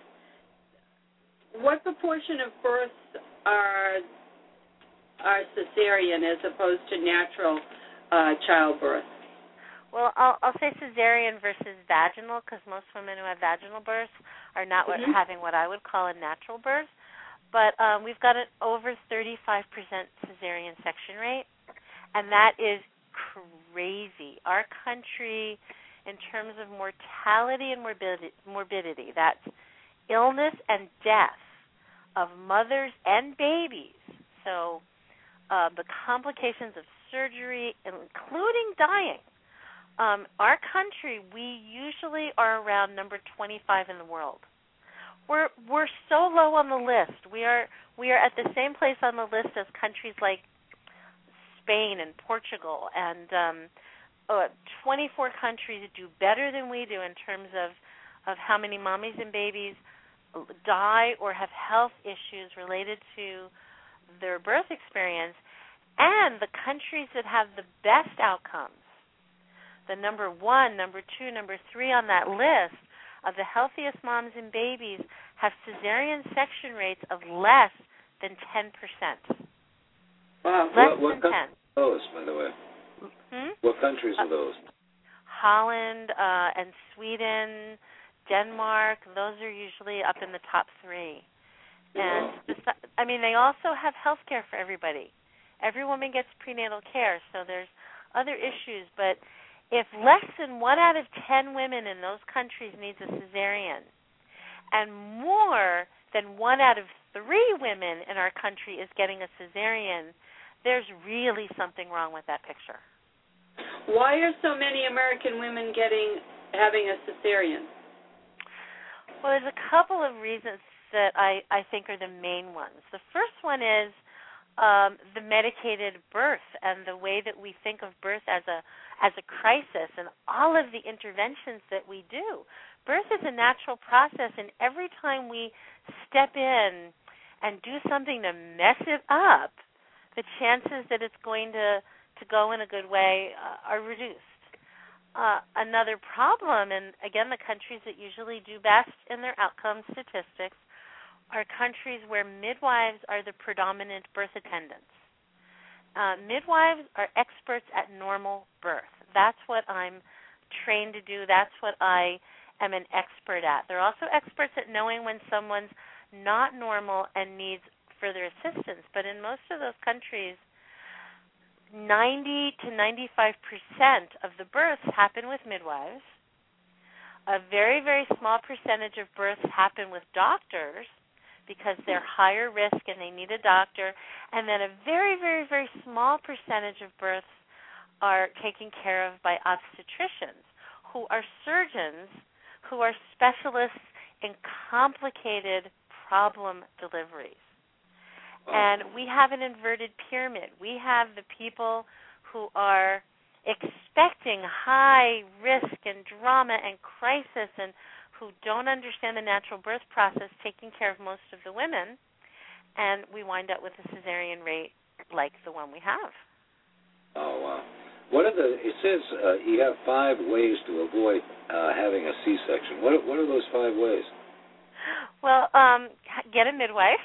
S3: what proportion of births are are cesarean as opposed to natural uh, childbirth?
S1: Well, I'll, I'll say cesarean versus vaginal, because most women who have vaginal births are not
S3: mm-hmm.
S1: what, having what I would call a natural birth. But um, we've got an over thirty-five percent cesarean section rate, and that is crazy. Our country, in terms of mortality and morbidity, morbidity that's illness and death, of mothers and babies. So uh, the complications of surgery, including dying. Um, our country, we usually are around number twenty-five in the world. We're we're so low on the list. We are we are at the same place on the list as countries like Spain and Portugal, and um, uh, twenty-four countries do better than we do in terms of of how many mommies and babies die or have health issues related to their birth experience, and the countries that have the best outcomes. The number one, number two, number three on that list of the healthiest moms and babies have cesarean section rates of less than ten percent.
S2: Wow.
S1: Less
S2: what what
S1: than
S2: countries are those, by the way?
S1: Hmm?
S2: What countries are
S1: Uh,
S2: those?
S1: Holland uh, and Sweden, Denmark, those are usually up in the top three. And
S2: Wow.
S1: I mean, they also have health care for everybody. Every woman gets prenatal care, so there's other issues, but if less than one out of ten women in those countries needs a cesarean, and more than one out of three women in our country is getting a cesarean, there's really something wrong with that picture.
S3: Why are so many American women getting having a cesarean?
S1: Well, there's a couple of reasons that I, I think are the main ones. The first one is um, the medicated birth and the way that we think of birth as a as a crisis and all of the interventions that we do. Birth is a natural process, and every time we step in and do something to mess it up, the chances that it's going to, to go in a good way uh, are reduced. Uh, another problem, and again, the countries that usually do best in their outcome statistics are countries where midwives are the predominant birth attendants. Uh, midwives are experts at normal birth. That's what I'm trained to do. That's what I am an expert at. They're also experts at knowing when someone's not normal and needs further assistance. But in most of those countries, ninety to ninety-five percent of the births happen with midwives. A very, very small percentage of births happen with doctors, because they're higher risk and they need a doctor, and then a very, very, very small percentage of births are taken care of by obstetricians, who are surgeons, who are specialists in complicated problem deliveries. And we have an inverted pyramid. We have the people who are expecting high risk and drama and crisis and who don't understand the natural birth process, taking care of most of the women, and we wind up with a cesarean rate like the one we have.
S2: Oh, wow. What are the, it says uh, you have five ways to avoid uh, having a C-section. What, what are those five ways?
S1: Well, um, get a midwife.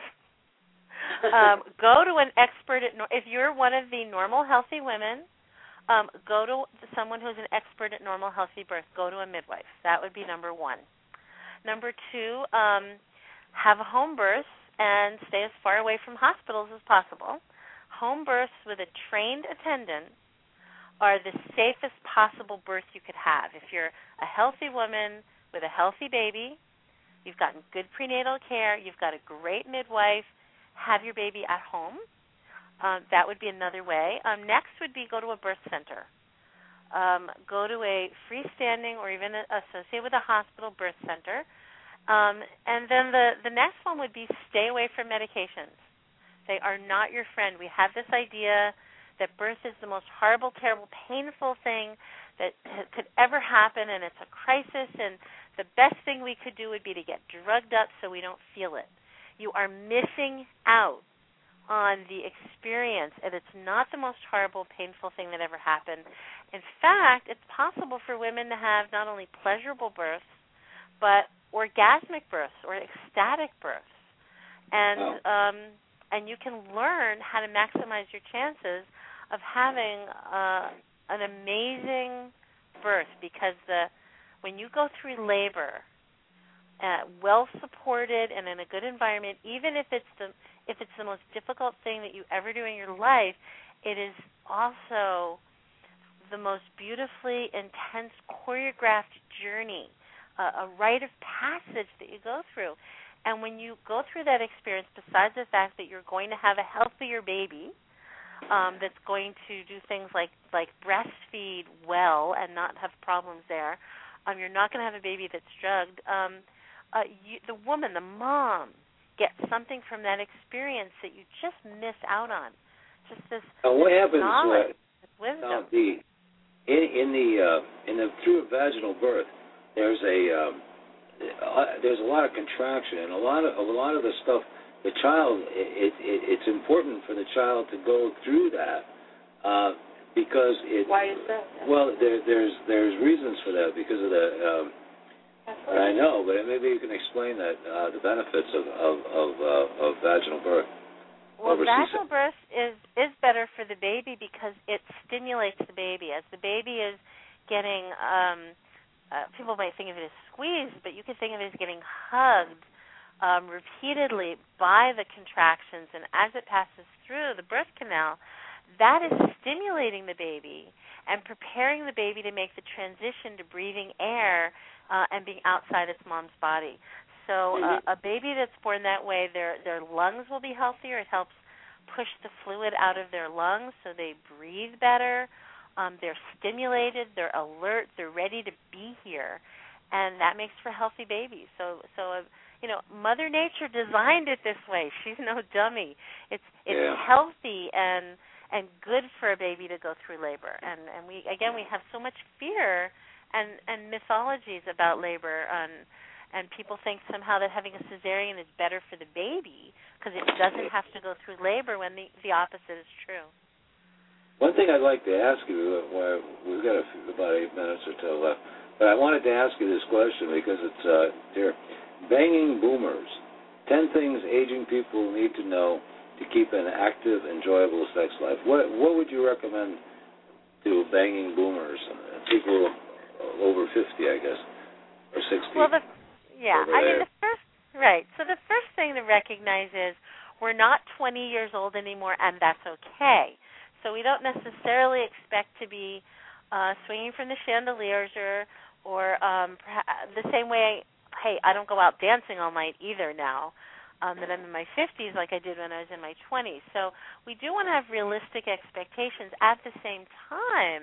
S1: um, go to an expert at, if you're one of the normal, healthy women, um, go to someone who's an expert at normal, healthy birth. Go to a midwife. That would be number one. Number two, um, have a home birth and stay as far away from hospitals as possible. Home births with a trained attendant are the safest possible birth you could have. If you're a healthy woman with a healthy baby, you've gotten good prenatal care, you've got a great midwife, have your baby at home. Um, that would be another way. Um, next would be go to a birth center. Um, go to a freestanding or even associated with a hospital birth center. Um, and then the, the next one would be stay away from medications. They are not your friend. We have this idea that birth is the most horrible, terrible, painful thing that could ever happen, and it's a crisis, and the best thing we could do would be to get drugged up so we don't feel it. You are missing out on the experience, and it's not the most horrible, painful thing that ever happened. In fact, it's possible for women to have not only pleasurable births, but orgasmic births or ecstatic births. And um, and you can learn how to maximize your chances of having uh, an amazing birth, because the when you go through labor, uh, well supported and in a good environment, even if it's the if it's the most difficult thing that you ever do in your life, it is also the most beautifully intense choreographed journey, uh, a rite of passage that you go through. And when you go through that experience, besides the fact that you're going to have a healthier baby um, that's going to do things like, like breastfeed well and not have problems there, um, you're not going to have a baby that's drugged. Um, uh, you, the woman, the mom, gets something from that experience that you just miss out on. Just this,
S2: now, what
S1: this
S2: happens,
S1: knowledge,
S2: uh,
S1: this wisdom.
S2: Now, the, in, in the uh, in the through a vaginal birth, there's a um, uh, there's a lot of contraction, and a lot of a lot of the stuff. The child, it, it, it's important for the child to go through that uh, because it.
S3: Why is that?
S2: Well, there, there's there's reasons for that because of the. Um, I know, but maybe you can explain that uh, the benefits of of of, uh, of vaginal birth.
S1: Well, vaginal birth is, is better for the baby because it stimulates the baby. As the baby is getting, um, uh, people might think of it as squeezed, but you could think of it as getting hugged um, repeatedly by the contractions. And as it passes through the birth canal, that is stimulating the baby and preparing the baby to make the transition to breathing air uh, and being outside its mom's body. So uh, a baby that's born that way, their their lungs will be healthier. It helps push the fluid out of their lungs so they breathe better. Um, they're stimulated. They're alert. They're ready to be here, and that makes for healthy babies. So so uh, you know, Mother Nature designed it this way. She's no dummy. It's it's
S2: yeah.
S1: healthy and and good for a baby to go through labor. And and we again we have so much fear and and mythologies about labor and. And people think somehow that having a cesarean is better for the baby because it doesn't have to go through labor when the, the opposite is true.
S2: One thing I'd like to ask you, well, we've got a few, about eight minutes or so left, but I wanted to ask you this question because it's uh, here. Banging boomers, ten things aging people need to know to keep an active, enjoyable sex life. What what would you recommend to banging boomers, people over fifty, I guess, or sixty?
S1: Well, the Yeah, I mean, the first, right, so the first thing to recognize is we're not twenty years old anymore, and that's okay. So we don't necessarily expect to be uh, swinging from the chandeliers or, or um, the same way, hey, I don't go out dancing all night either now um, that I'm in my fifties like I did when I was in my twenties. So we do want to have realistic expectations. At the same time,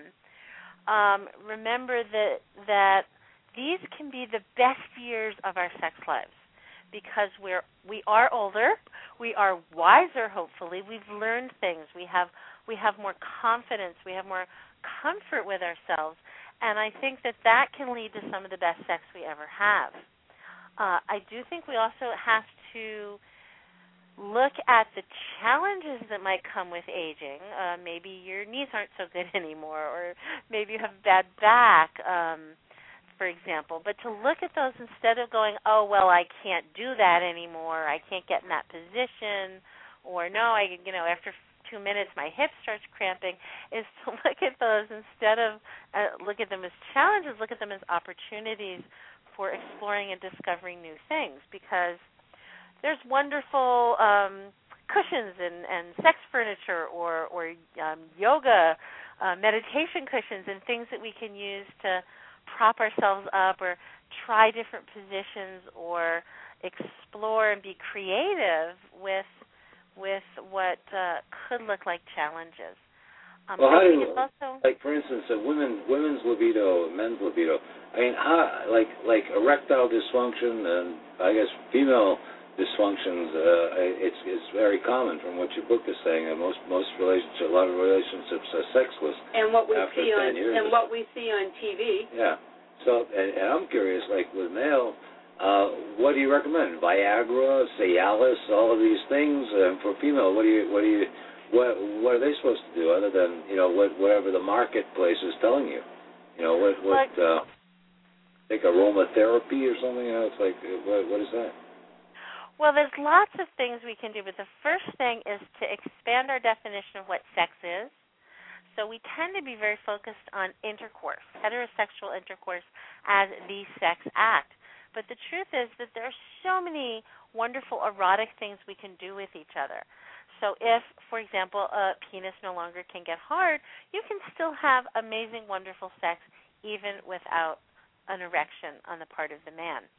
S1: um, remember that that these can be the best years of our sex lives because we're we are older, we are wiser. Hopefully, we've learned things. We have we have more confidence. We have more comfort with ourselves, and I think that that can lead to some of the best sex we ever have. Uh, I do think we also have to look at the challenges that might come with aging. Uh, maybe your knees aren't so good anymore, or maybe you have a bad back. Um, for example, but to look at those instead of going, oh, well, I can't do that anymore, I can't get in that position, or no, I, you know, after two minutes my hip starts cramping, is to look at those instead of uh, look at them as challenges, look at them as opportunities for exploring and discovering new things, because there's wonderful um, cushions and, and sex furniture or, or um, yoga, uh, meditation cushions and things that we can use to prop ourselves up or try different positions or explore and be creative with with what uh, could look like challenges. Um,
S2: well, how
S1: I
S2: do
S1: think it's also,
S2: like for instance, uh, women women's libido, men's libido. I mean, how like like erectile dysfunction and I guess female dysfunctions. Uh, it's it's very common from what your book is saying. And most most relationships, a lot of relationships are sexless.
S3: And what we
S2: after
S3: see on
S2: years.
S3: and what we see on T V.
S2: Yeah. So and, and I'm curious, like with male, uh, what do you recommend? Viagra, Cialis, all of these things. And for female, what do you what do you what what are they supposed to do other than you know what whatever the marketplace is telling you? You know what what uh, take aromatherapy or something? You know, it's like what what is that?
S1: Well, there's lots of things we can do, but the first thing is to expand our definition of what sex is. So we tend to be very focused on intercourse, heterosexual intercourse as the sex act. But the truth is that there are so many wonderful erotic things we can do with each other. So if, for example, a penis no longer can get hard, you can still have amazing, wonderful sex even without an erection on the part of the man.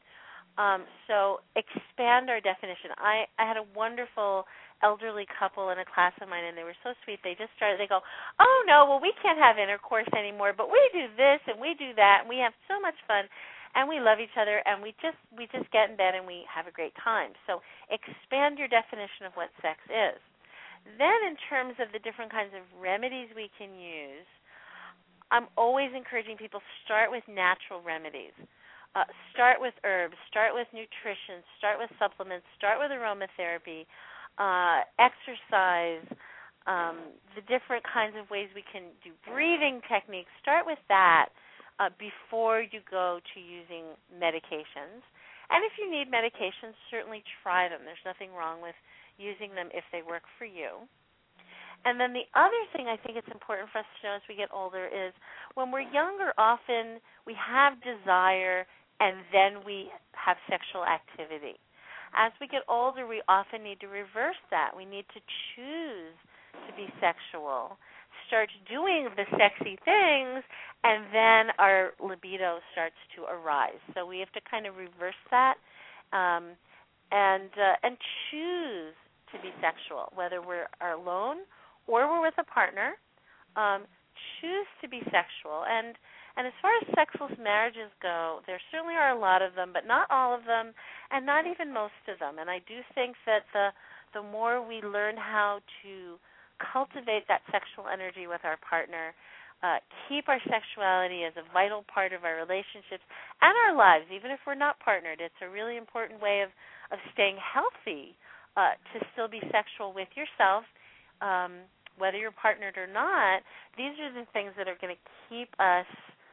S1: Um, so expand our definition. I, I had a wonderful elderly couple in a class of mine, and they were so sweet. They just started, they go, oh, no, well, we can't have intercourse anymore, but we do this and we do that, and we have so much fun, and we love each other, and we just we just get in bed and we have a great time. So expand your definition of what sex is. Then in terms of the different kinds of remedies we can use, I'm always encouraging people start with natural remedies. Uh, start with herbs, start with nutrition, start with supplements, start with aromatherapy, uh, exercise, um, the different kinds of ways we can do breathing techniques. Start with that uh, before you go to using medications. And if you need medications, certainly try them. There's nothing wrong with using them if they work for you. And then the other thing I think it's important for us to know as we get older is when we're younger, often we have desire and then we have sexual activity. As we get older, we often need to reverse that. We need to choose to be sexual, start doing the sexy things, and then our libido starts to arise. So we have to kind of reverse that um, and uh, and choose to be sexual, whether we're alone or we're with a partner. Um, choose to be sexual. And And as far as sexless marriages go, there certainly are a lot of them, but not all of them, and not even most of them. And I do think that the the more we learn how to cultivate that sexual energy with our partner, uh, keep our sexuality as a vital part of our relationships and our lives, even if we're not partnered, it's a really important way of, of staying healthy uh, to still be sexual with yourself, um, whether you're partnered or not. These are the things that are going to keep us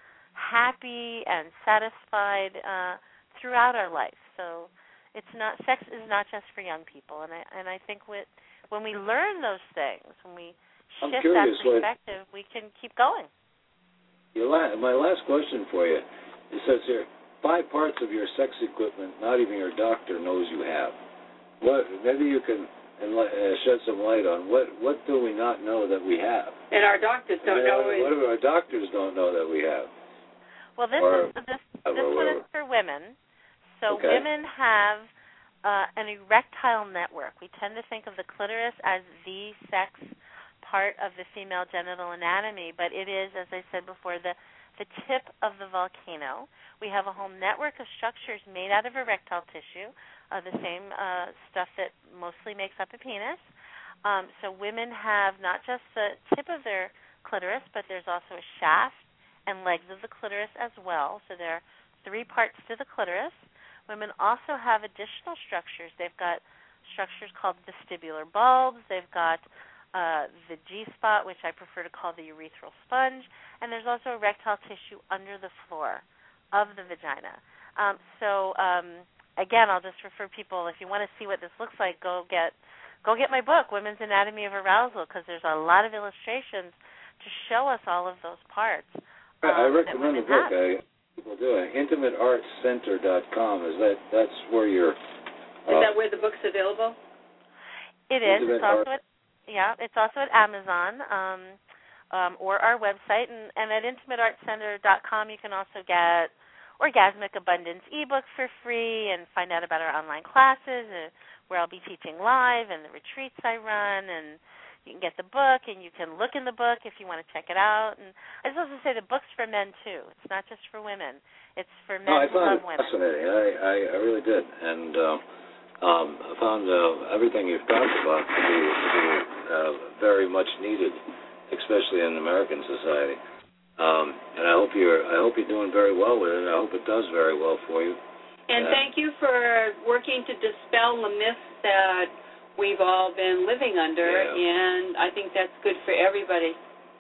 S1: happy and satisfied uh, throughout our life. So it's not sex is not just for young people, and I and I think with, when we learn those things, when we shift that perspective, what, we can keep going.
S2: Your la- my last question for you, it says here, five parts of your sex equipment not even your doctor knows you have. What maybe you can enli- uh, shed some light on what what do we not know that we have?
S3: And our doctors don't
S2: and,
S3: know.
S2: Uh, what do our doctors don't know that we have?
S1: Well, this
S2: or,
S1: is this this one is for women. So
S2: okay.
S1: women have uh, an erectile network. We tend to think of the clitoris as the sex part of the female genital anatomy, but it is, as I said before, the the tip of the volcano. We have a whole network of structures made out of erectile tissue, uh, the same uh, stuff that mostly makes up a penis. Um, so women have not just the tip of their clitoris, but there's also a shaft and legs of the clitoris as well. So there are three parts to the clitoris. Women also have additional structures. They've got structures called vestibular bulbs. They've got uh, the G-spot, which I prefer to call the urethral sponge. And there's also erectile tissue under the floor of the vagina. Um, so, um, again, I'll just refer people, if you want to see what this looks like, go get go get my book, Women's Anatomy of Arousal, because there's a lot of illustrations to show us all of those parts.
S2: I recommend the book. I, people do it. intimate arts center dot com. Is that that's where you're? Uh,
S3: is that where the book's available?
S1: It is. It's also at yeah. It's also at Amazon um, um, or our website, and, and at intimate arts center dot com you can also get Orgasmic Abundance ebook for free and find out about our online classes uh, where I'll be teaching live and the retreats I run, and you can get the book, and you can look in the book if you want to check it out. And I just also say the book's for men, too. It's not just for women. It's for men
S2: no, I
S1: who love
S2: found
S1: women.
S2: it fascinating. I, I, I really did. And uh, um, I found uh, everything you've talked about to be, to be uh, very much needed, especially in American society. Um, and I hope you're I hope you're doing very well with it. I hope it does very well for you.
S3: And uh, thank you for working to dispel the myths that we've all been living under,
S2: yeah.
S3: and I think that's good for everybody.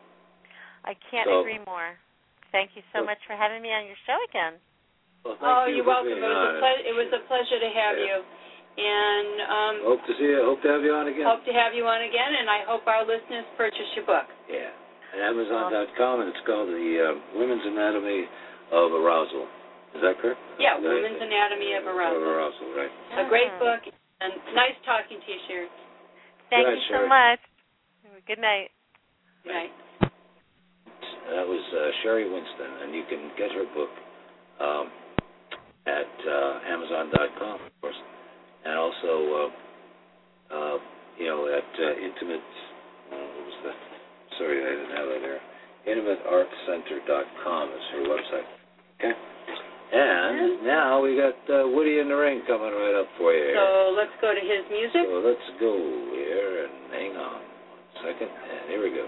S1: I can't
S2: so,
S1: agree more. Thank you so
S2: well,
S1: much for having me on your show again.
S2: Well,
S3: oh,
S2: you
S3: you're welcome. It was,
S2: a
S3: ple- it was a pleasure to have
S2: yeah.
S3: you. And um,
S2: hope to see you. Hope to have you on again.
S3: Hope to have you on again, and I hope our listeners purchase your book.
S2: Yeah, at Amazon dot com, and it's called The uh, Women's Anatomy of Arousal. Is that correct?
S3: Yeah,
S2: Is
S3: Women's
S2: that,
S3: Anatomy of Arousal.
S2: Of Arousal, right.
S3: A great book, and nice talking to you, Sherry.
S1: Thank
S2: Good
S1: you
S2: night,
S1: so
S2: Sherry.
S1: much. Good night.
S3: Good night.
S2: That was uh, Sherry Winston, and you can get her book, um, at uh, Amazon dot com, of course, and also, uh, uh, you know, at uh, Intimate, uh, what was that? Sorry, I didn't have that there. Intimate Art Center dot com is her website. Okay? And now we got uh, Woody in the Ring coming right up for you here.
S3: So let's go to his music.
S2: So let's go here and hang on one second, and here we go.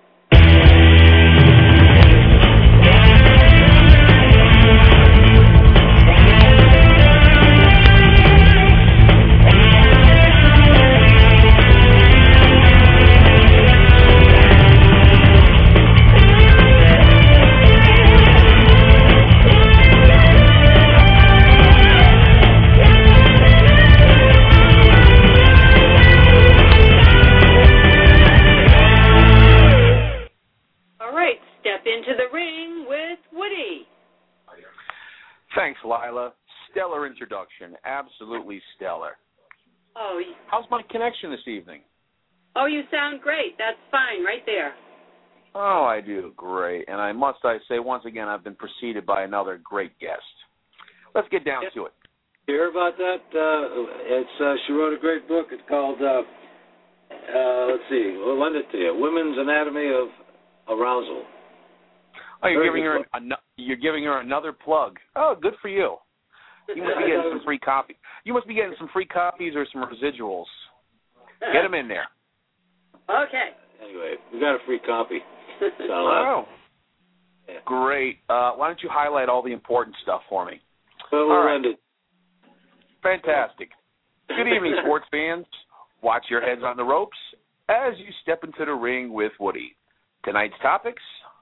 S4: Thanks, Lila. Stellar introduction. Absolutely stellar.
S3: Oh,
S4: how's my connection this evening?
S3: Oh, you sound great. That's fine, right there.
S4: Oh, I do great. And I must I say, once again, I've been preceded by another great guest. Let's get down to it.
S2: You hear about that? Uh, it's uh, she wrote a great book. It's called, uh, uh, let's see, we'll lend it to you, Women's Anatomy of Arousal.
S4: Oh, you're giving her an, you're giving her another plug. Oh, good for you. You must be getting some free copy. You must be getting some free copies or some residuals. Get them in there.
S3: Okay.
S2: Anyway, we got a free copy. So, uh,
S4: oh, yeah. Great. Uh, why don't you highlight all the important stuff for me?
S2: Well, we'll right. end it.
S4: Fantastic. Good evening, sports fans. Watch your heads on the ropes as you step into the ring with Woody. Tonight's topics: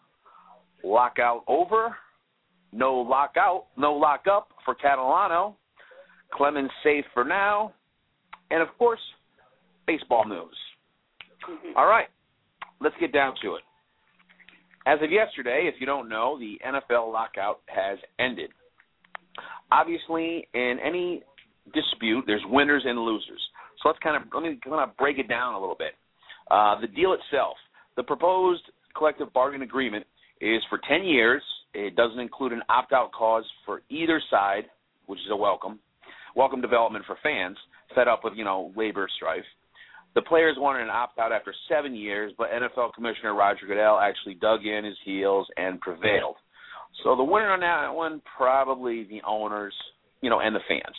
S4: lockout over, no lockout, no lockup for Catalano, Clemens safe for now, and, of course, baseball news. All right, let's get down to it. As of yesterday, if you don't know, the N F L lockout has ended. Obviously, in any dispute, there's winners and losers. So let's kind of let me kind of break it down a little bit. Uh, the deal itself, the proposed collective bargaining agreement is for ten years. It doesn't include an opt-out clause for either side, which is a welcome, welcome development for fans fed up with, you know, labor strife. The players wanted an opt-out after seven years, but N F L Commissioner Roger Goodell actually dug in his heels and prevailed. So the winner on that one, probably the owners, you know, and the fans.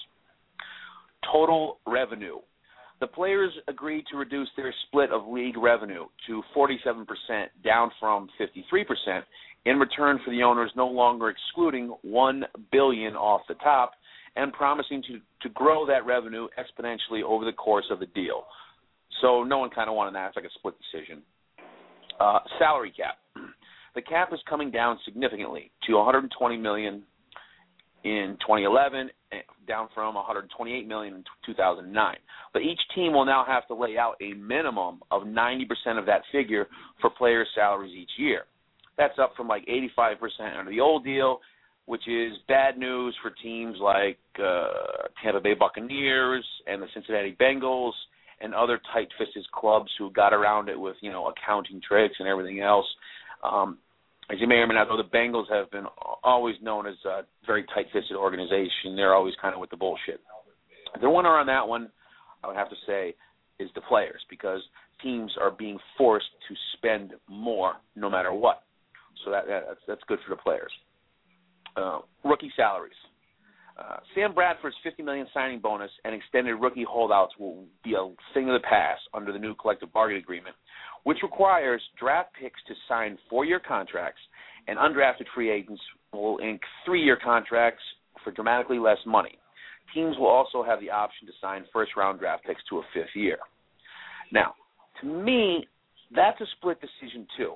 S4: Total revenue. The players agreed to reduce their split of league revenue to forty-seven percent, down from fifty-three percent, in return for the owners no longer excluding one billion dollars off the top and promising to, to grow that revenue exponentially over the course of the deal. So no one kind of wanted that. It's like a split decision. Uh, salary cap. The cap is coming down significantly to one hundred twenty million dollars in twenty eleven, down from one hundred twenty-eight million dollars in two thousand nine. But each team will now have to lay out a minimum of ninety percent of that figure for players' salaries each year. That's up from like eighty-five percent under the old deal, which is bad news for teams like uh, Tampa Bay Buccaneers and the Cincinnati Bengals and other tight-fisted clubs who got around it with, you know, accounting tricks and everything else. Um, as you may or may not know, the Bengals have been always known as a very tight-fisted organization. They're always kind of with the bullshit. The winner on that one, I would have to say, is the players, because teams are being forced to spend more no matter what. So that, that that's, that's good for the players. Uh, rookie salaries. Uh, Sam Bradford's fifty million dollars signing bonus and extended rookie holdouts will be a thing of the past under the new collective bargaining agreement, which requires draft picks to sign four-year contracts, and undrafted free agents will ink three-year contracts for dramatically less money. Teams will also have the option to sign first-round draft picks to a fifth year. Now, to me, that's a split decision too,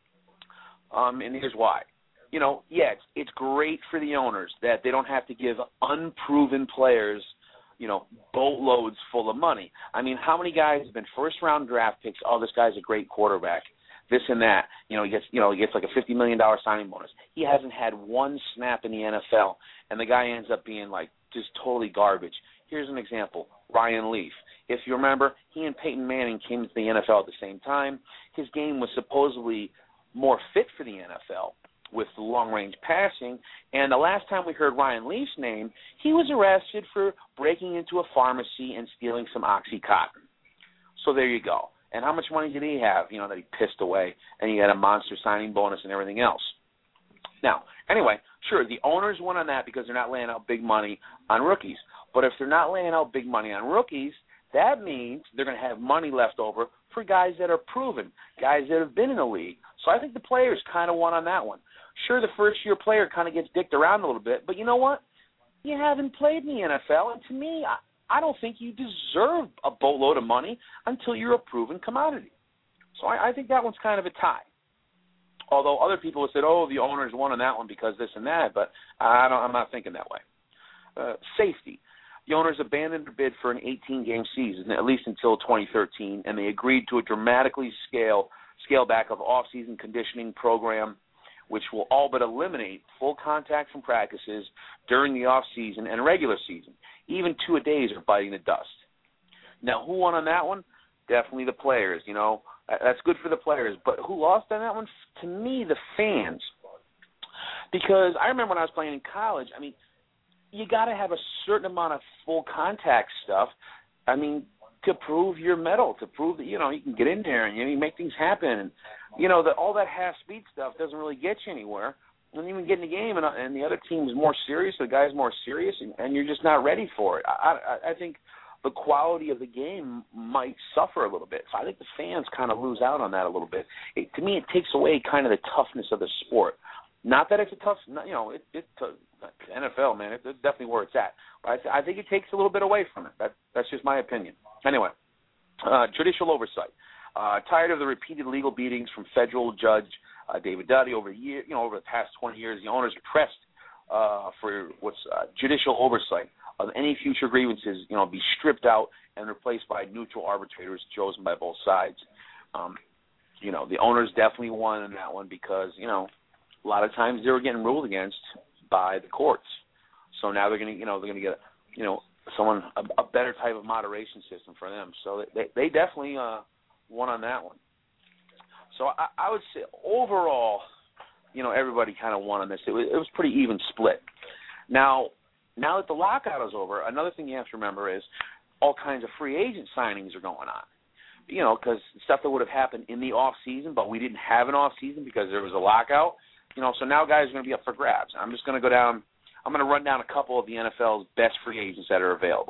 S4: um, and here's why. You know, yeah, it's, it's great for the owners that they don't have to give unproven players, you know, boatloads full of money. I mean, how many guys have been first-round draft picks? Oh, this guy's a great quarterback. This and that. You know, he gets, you know, he gets like a fifty million dollars signing bonus. He hasn't had one snap in the N F L, and the guy ends up being like just totally garbage. Here's an example: Ryan Leaf. If you remember, he and Peyton Manning came to the N F L at the same time. His game was supposedly more fit for the N F L. with the long-range passing. And the last time we heard Ryan Leaf's name, he was arrested for breaking into a pharmacy and stealing some Oxycontin. So there you go. And how much money did he have, you know, that he pissed away, and he had a monster signing bonus and everything else. Now, anyway, sure, the owners won on that because they're not laying out big money on rookies. But if they're not laying out big money on rookies, that means they're going to have money left over for guys that are proven, guys that have been in the league. So I think the players kind of won on that one. Sure, the first-year player kind of gets dicked around a little bit, but you know what? You haven't played in the N F L, and to me, I, I don't think you deserve a boatload of money until you're a proven commodity. So I, I think that one's kind of a tie. Although other people have said, oh, the owners won on that one because this and that, but I don't, I'm not thinking that way. Uh, safety. The owners abandoned their bid for an eighteen-game season, at least until twenty thirteen, and they agreed to a dramatically scale scale back of off-season conditioning program, which will all but eliminate full contact from practices during the off-season and regular season. Even two-a-days are biting the dust. Now, who won on that one? Definitely the players, you know. That's good for the players. But who lost on that one? To me, the fans. Because I remember when I was playing in college, I mean, you got to have a certain amount of full contact stuff, I mean, to prove your mettle, to prove that, you know, you can get in there and you, know, you make things happen. And, you know, the, all that half-speed stuff doesn't really get you anywhere. When you even get in the game and, and the other team is more serious, the guy's more serious, and, and you're just not ready for it. I, I, I think the quality of the game might suffer a little bit. So I think the fans kind of lose out on that a little bit. It, to me, it takes away kind of the toughness of the sport. Not that it's a tough, you know, it, it, uh, N F L, man, it, it's definitely where it's at. But I, th- I think it takes a little bit away from it. That, that's just my opinion. Anyway, uh, judicial oversight. Uh, tired of the repeated legal beatings from federal judge uh, David Duddy over year, you know, over the past twenty years, the owners pressed uh, for what's uh, judicial oversight of any future grievances, you know, be stripped out and replaced by neutral arbitrators chosen by both sides. Um, you know, the owners definitely won in that one because, you know, a lot of times they were getting ruled against by the courts. So now they're going to, you know, they're going to get, you know, someone, a, a better type of moderation system for them. So they, they definitely uh, won on that one. So I, I would say overall, you know, everybody kind of won on this. It was, it was pretty even split. Now, now that the lockout is over, another thing you have to remember is all kinds of free agent signings are going on. You know, because stuff that would have happened in the off season, but we didn't have an off season because there was a lockout. You know, so now guys are going to be up for grabs. I'm just going to go down. I'm going to run down a couple of the N F L's best free agents that are available.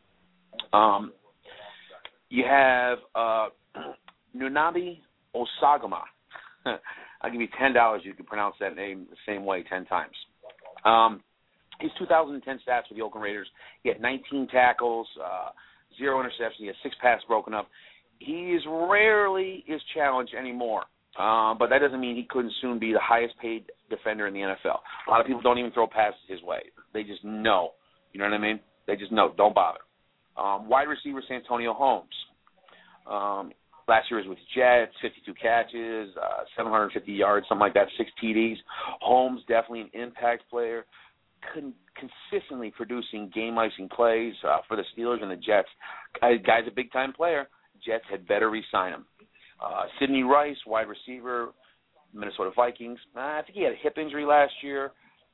S4: Um, you have uh, Nunabi Osagama. I'll give you ten dollars. You can pronounce that name the same way ten times. Um, his two thousand ten stats for the Oakland Raiders: he had nineteen tackles, uh, zero interceptions. He had six passes broken up. He is rarely is challenged anymore. Uh, but that doesn't mean he couldn't soon be the highest-paid defender in the N F L. A lot of people don't even throw passes his way. They just know. You know what I mean? They just know. Don't bother. Um, wide receiver Santonio Holmes. Um, last year was with Jets, fifty-two catches, uh, seven hundred fifty yards, something like that, six T Ds. Holmes, definitely an impact player, con- consistently producing game-icing plays uh, for the Steelers and the Jets. Guy, guy's a big-time player. Jets had better re-sign him. Uh, Sidney Rice, wide receiver, Minnesota Vikings. Uh, I think he had a hip injury last year.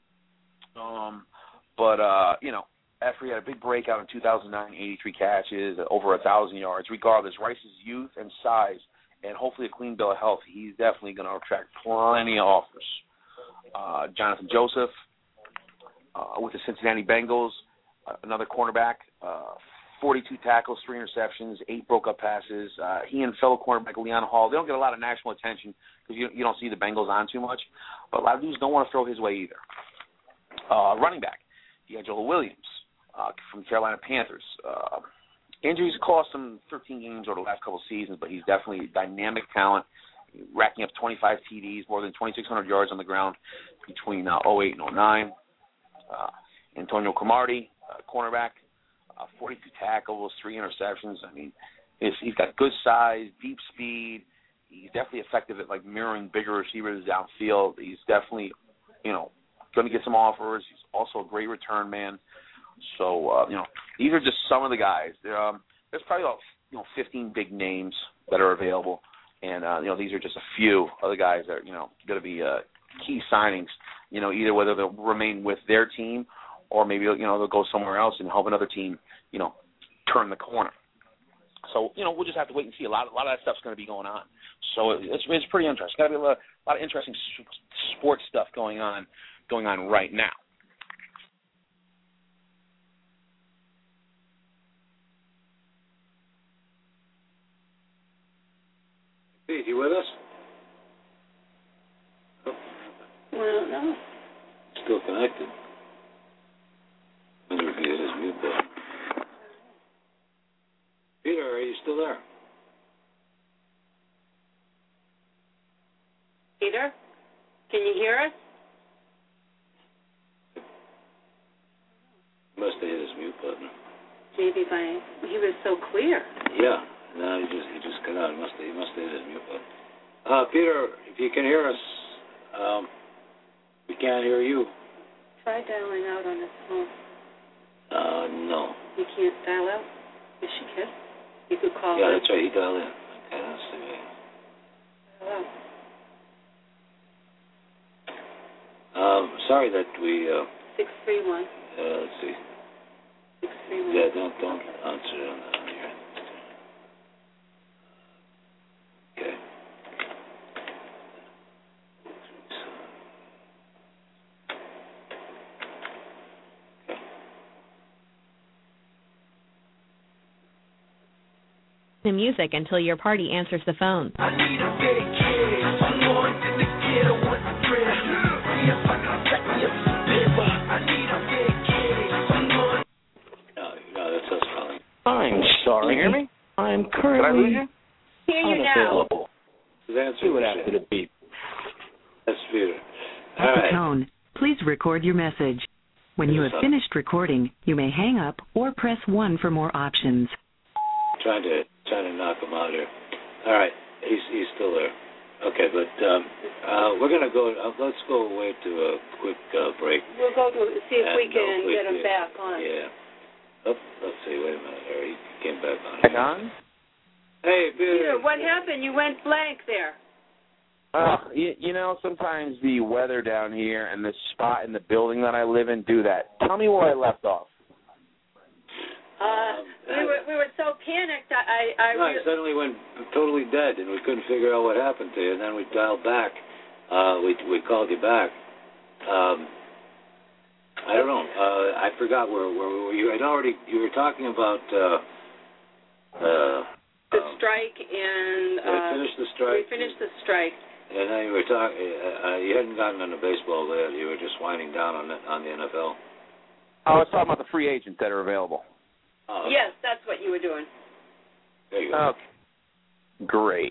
S4: Um, but, uh, you know, after he had a big breakout in two thousand nine, eighty-three catches, over one thousand yards. Regardless, Rice's youth and size and hopefully a clean bill of health, he's definitely going to attract plenty of offers. Uh, Jonathan Joseph uh, with the Cincinnati Bengals, uh, another cornerback, uh forty-two tackles, three interceptions, eight broke-up passes. Uh, he and fellow cornerback Leon Hall, they don't get a lot of national attention because you, you don't see the Bengals on too much. But a lot of dudes don't want to throw his way either. Uh, running back, D'Angelo Williams uh, from Carolina Panthers. Uh, injuries cost him thirteen games over the last couple of seasons, but he's definitely a dynamic talent, racking up twenty-five T Ds, more than twenty-six hundred yards on the ground between uh, oh eight and oh nine. Uh, Antonio Cromartie, uh, cornerback. Uh, forty-two tackles, three interceptions. I mean, he's, he's got good size, deep speed. He's definitely effective at, like, mirroring bigger receivers downfield. He's definitely, you know, going to get some offers. He's also a great return man. So, uh, you know, these are just some of the guys. There, um, there's probably about, you know, fifteen big names that are available. And, uh, you know, these are just a few of the guys that are, you know, going to be uh, key signings. You know, either whether they'll remain with their team or maybe, you know, they'll go somewhere else and help another team, you know, turn the corner. So, you know, we'll just have to wait and see. A lot, a lot of that stuff's going to be going on. So it's, it's pretty interesting. Got to be a lot, a lot of interesting sports stuff going on, going on right now.
S2: Pete, you with us?
S3: Well, no.
S2: Still connected. I wonder if he hit his mute button. Peter, are you still there?
S3: Peter, can you hear us?
S2: Must have hit his mute button.
S3: Maybe by he was so clear.
S2: Yeah. No, he just he just cut out. He must have, he must have hit his mute button. Uh, Peter, if you can hear us, um, we can't hear you.
S3: Try dialing out on his phone.
S2: Uh, no.
S3: You can't dial out? Yes, you can. You could call
S2: Yeah,
S3: him.
S2: that's right. He dialed in. Okay, let's see.
S3: Hello.
S2: Um, sorry that we. Uh,
S3: Six three one.
S2: uh, let's see.
S3: Six three one.
S2: Yeah, don't don't answer it on, on here. Okay.
S5: The music until your party answers the phone.
S6: I need a big kid. I'm going to the kid. I want to dress. See if I can set me a spit. I need a big kid. I'm going.
S2: No, no, that's us calling.
S7: I'm sorry.
S4: Can you hear me?
S7: I'm
S4: Did I lose
S7: currently
S4: you?
S3: Hear you now.
S7: unavailable.
S2: The answer
S7: See what
S2: is
S7: after the beep.
S2: That's Peter.
S8: At
S2: All
S8: the
S2: right.
S8: tone, please record your message. When you have finished recording, you may hang up or press one for more options.
S2: Trying to trying to knock him out here. All right, he's he's still there. Okay, but um, uh, we're gonna go. Uh, let's go away to a quick uh, break.
S3: We'll go to see if
S2: And
S3: we can
S2: hopefully
S3: get him
S2: we-
S3: back on.
S2: Yeah. Oh, let's see. Wait a minute. There, he came back on.
S4: Back on?
S2: Hey, Peter.
S3: Peter, what happened? You went blank there.
S4: Uh, you, you know, sometimes the weather down here and the spot in the building that I live in do that. Tell me where I left off.
S3: Uh, we were we were so panicked. I I, I
S2: No,
S3: re-
S2: it suddenly went totally dead, and we couldn't figure out what happened to you. And then we dialed back. Uh, we we called you back. Um, I don't know. Uh, I forgot where where we were. You had already you were talking about uh, uh,
S3: the
S2: um,
S3: strike and
S2: we
S3: uh,
S2: finished the strike.
S3: we finished the strike.
S2: And then you were talking. Uh, you hadn't gotten into baseball yet. You were just winding down on the, on the N F L.
S4: I was talking about the free agents that are available.
S2: Oh,
S3: Yes, that's what you were doing.
S2: There you go.
S4: Okay. Great.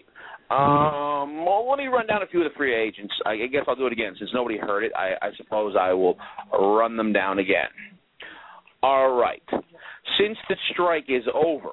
S4: Um, well, let me run down a few of the free agents. I guess I'll do it again. Since nobody heard it, I, I suppose I will run them down again. All right. Since the strike is over,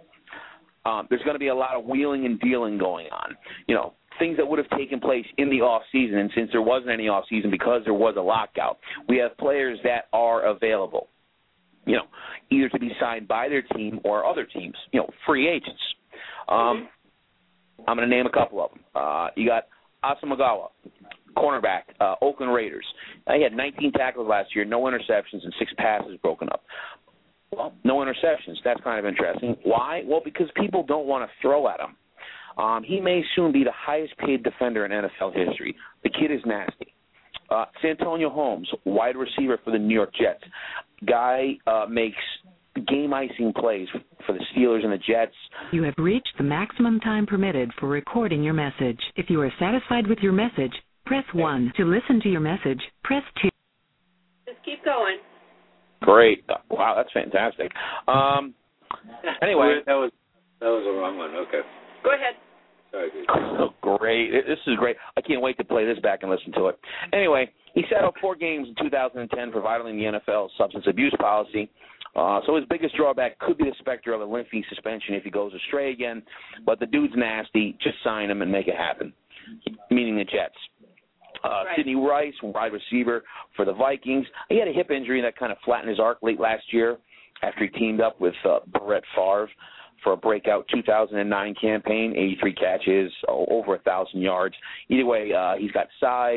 S4: um, there's going to be a lot of wheeling and dealing going on. You know, things that would have taken place in the off season, and since there wasn't any off season because there was a lockout, we have players that are available. You know, either to be signed by their team or other teams. You know, free agents. Um, I'm going to name a couple of them. Uh, you got Asamagawa, cornerback, uh, Oakland Raiders. Uh, he had nineteen tackles last year, no interceptions, and six passes broken up. Well, no interceptions. That's kind of interesting. Why? Well, because people don't want to throw at him. Um, he may soon be the highest-paid defender in N F L history. The kid is nasty. Uh, Santonio Holmes, wide receiver for the New York Jets. Guy uh, makes game-icing plays for the Steelers and the Jets.
S8: You have reached the maximum time permitted for recording your message. If you are satisfied with your message, press one. To listen to your message, press two.
S3: Just keep going.
S4: Great. Wow, that's fantastic. Um, anyway.
S2: that was that was the wrong one. Okay.
S3: Go ahead.
S2: Sorry, Pete.
S4: Oh, great. This is great. I can't wait to play this back and listen to it. Anyway, he sat out four games in two thousand ten for violating the N F L substance abuse policy. Uh, so his biggest drawback could be the specter of a lengthy suspension if he goes astray again. But the dude's nasty. Just sign him and make it happen, meaning the Jets. Uh,
S3: Right.
S4: Sidney Rice, wide receiver for the Vikings. He had a hip injury that kind of flattened his arc late last year after he teamed up with uh, Brett Favre for a breakout two thousand nine campaign, eighty-three catches, over one thousand yards. Either way, uh, he's got size,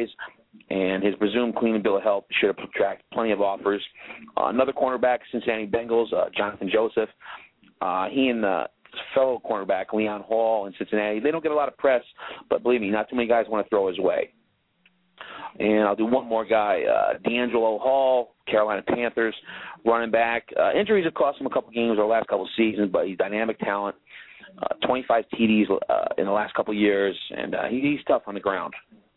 S4: and his presumed clean bill of health should attract plenty of offers. Uh, another cornerback, Cincinnati Bengals, uh, Jonathan Joseph. Uh, he and the fellow cornerback, Leon Hall in Cincinnati, they don't get a lot of press, but believe me, not too many guys want to throw his way. And I'll do one more guy, uh, D'Angelo Hall, Carolina Panthers, running back. Uh, injuries have cost him a couple games over the last couple of seasons, but he's dynamic talent. Uh, twenty-five T Ds uh, in the last couple of years, and uh, he, he's tough on the ground.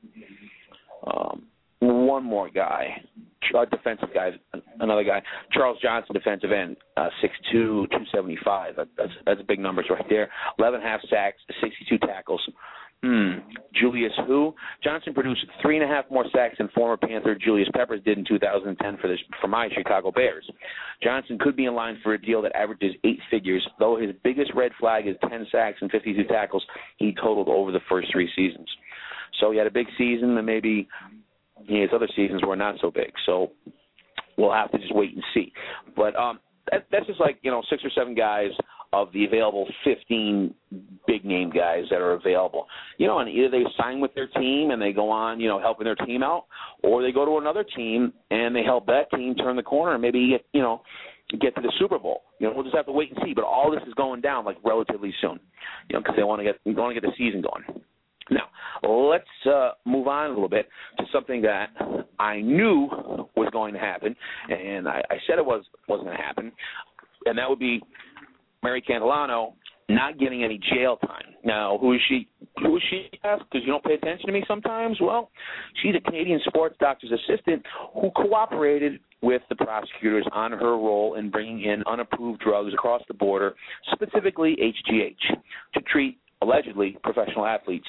S4: Um, one more guy, uh, defensive guy, another guy, Charles Johnson, defensive end, uh, six two, two seventy-five. That, that's that's big numbers right there. eleven half sacks, sixty-two tackles. Hmm. Julius who? Johnson produced three and a half more sacks than former Panther Julius Peppers did in two thousand ten for, this, for my Chicago Bears. Johnson could be in line for a deal that averages eight figures, though his biggest red flag is ten sacks and fifty-two tackles he totaled over the first three seasons. So he had a big season, and maybe his other seasons were not so big. So we'll have to just wait and see. But um, that, that's just like, you know, six or seven guys of the available fifteen big-name guys that are available. You know, and either they sign with their team and they go on, you know, helping their team out, or they go to another team and they help that team turn the corner and maybe, get, you know, get to the Super Bowl. You know, we'll just have to wait and see. But all this is going down, like, relatively soon, you know, because they want to get they want to get the season going. Now, let's uh, move on a little bit to something that I knew was going to happen, and I, I said it was, wasn't going to happen, and that would be Mary Catalano not getting any jail time. Now, who is she? Who is she? Because you don't pay attention to me sometimes. Well, she's a Canadian sports doctor's assistant who cooperated with the prosecutors on her role in bringing in unapproved drugs across the border, specifically H G H, to treat, allegedly, professional athletes.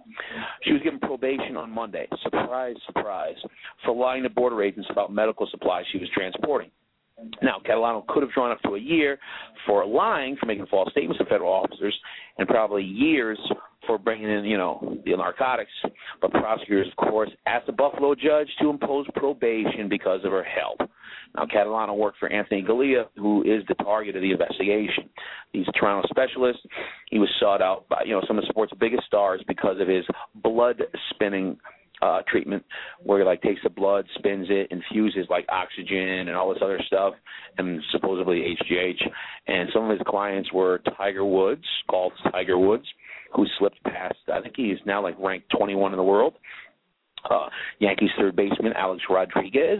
S4: She was given probation on Monday, surprise, surprise, for lying to border agents about medical supplies she was transporting. Now, Catalano could have drawn up to a year for lying, for making false statements to federal officers, and probably years for bringing in, you know, the narcotics. But prosecutors, of course, asked the Buffalo judge to impose probation because of her help. Now, Catalano worked for Anthony Galea, who is the target of the investigation. He's a Toronto specialist. He was sought out by, you know, some of the sport's biggest stars because of his blood spinning Uh, treatment, where he like takes the blood, spins it, infuses like oxygen and all this other stuff, and supposedly H G H. And some of his clients were Tiger Woods, golf Tiger Woods, who slipped past, I think he's now like ranked twenty-one in the world. Uh, Yankees third baseman Alex Rodriguez,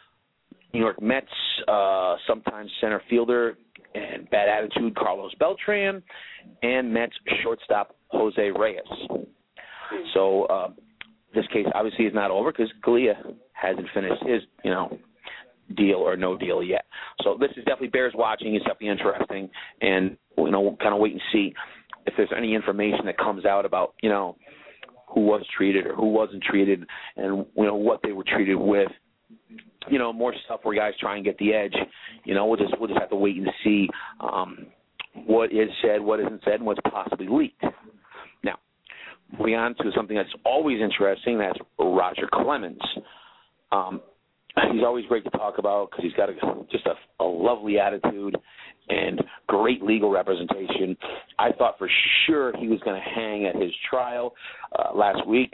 S4: New York Mets uh, sometimes center fielder and bad attitude Carlos Beltran, and Mets shortstop Jose Reyes. So. Uh, This case obviously is not over because Galea hasn't finished his, you know, deal or no deal yet. So this is definitely bears watching. It's definitely interesting, and you know, we'll kind of wait and see if there's any information that comes out about, you know, who was treated or who wasn't treated, and you know what they were treated with. You know, more stuff where guys try and get the edge. You know, we'll just we'll just have to wait and see um, what is said, what isn't said, and what's possibly leaked. Now, moving on to something that's always interesting, that's Roger Clemens. Um, he's always great to talk about because he's got a, just a, a lovely attitude and great legal representation. I thought for sure he was going to hang at his trial uh, last week.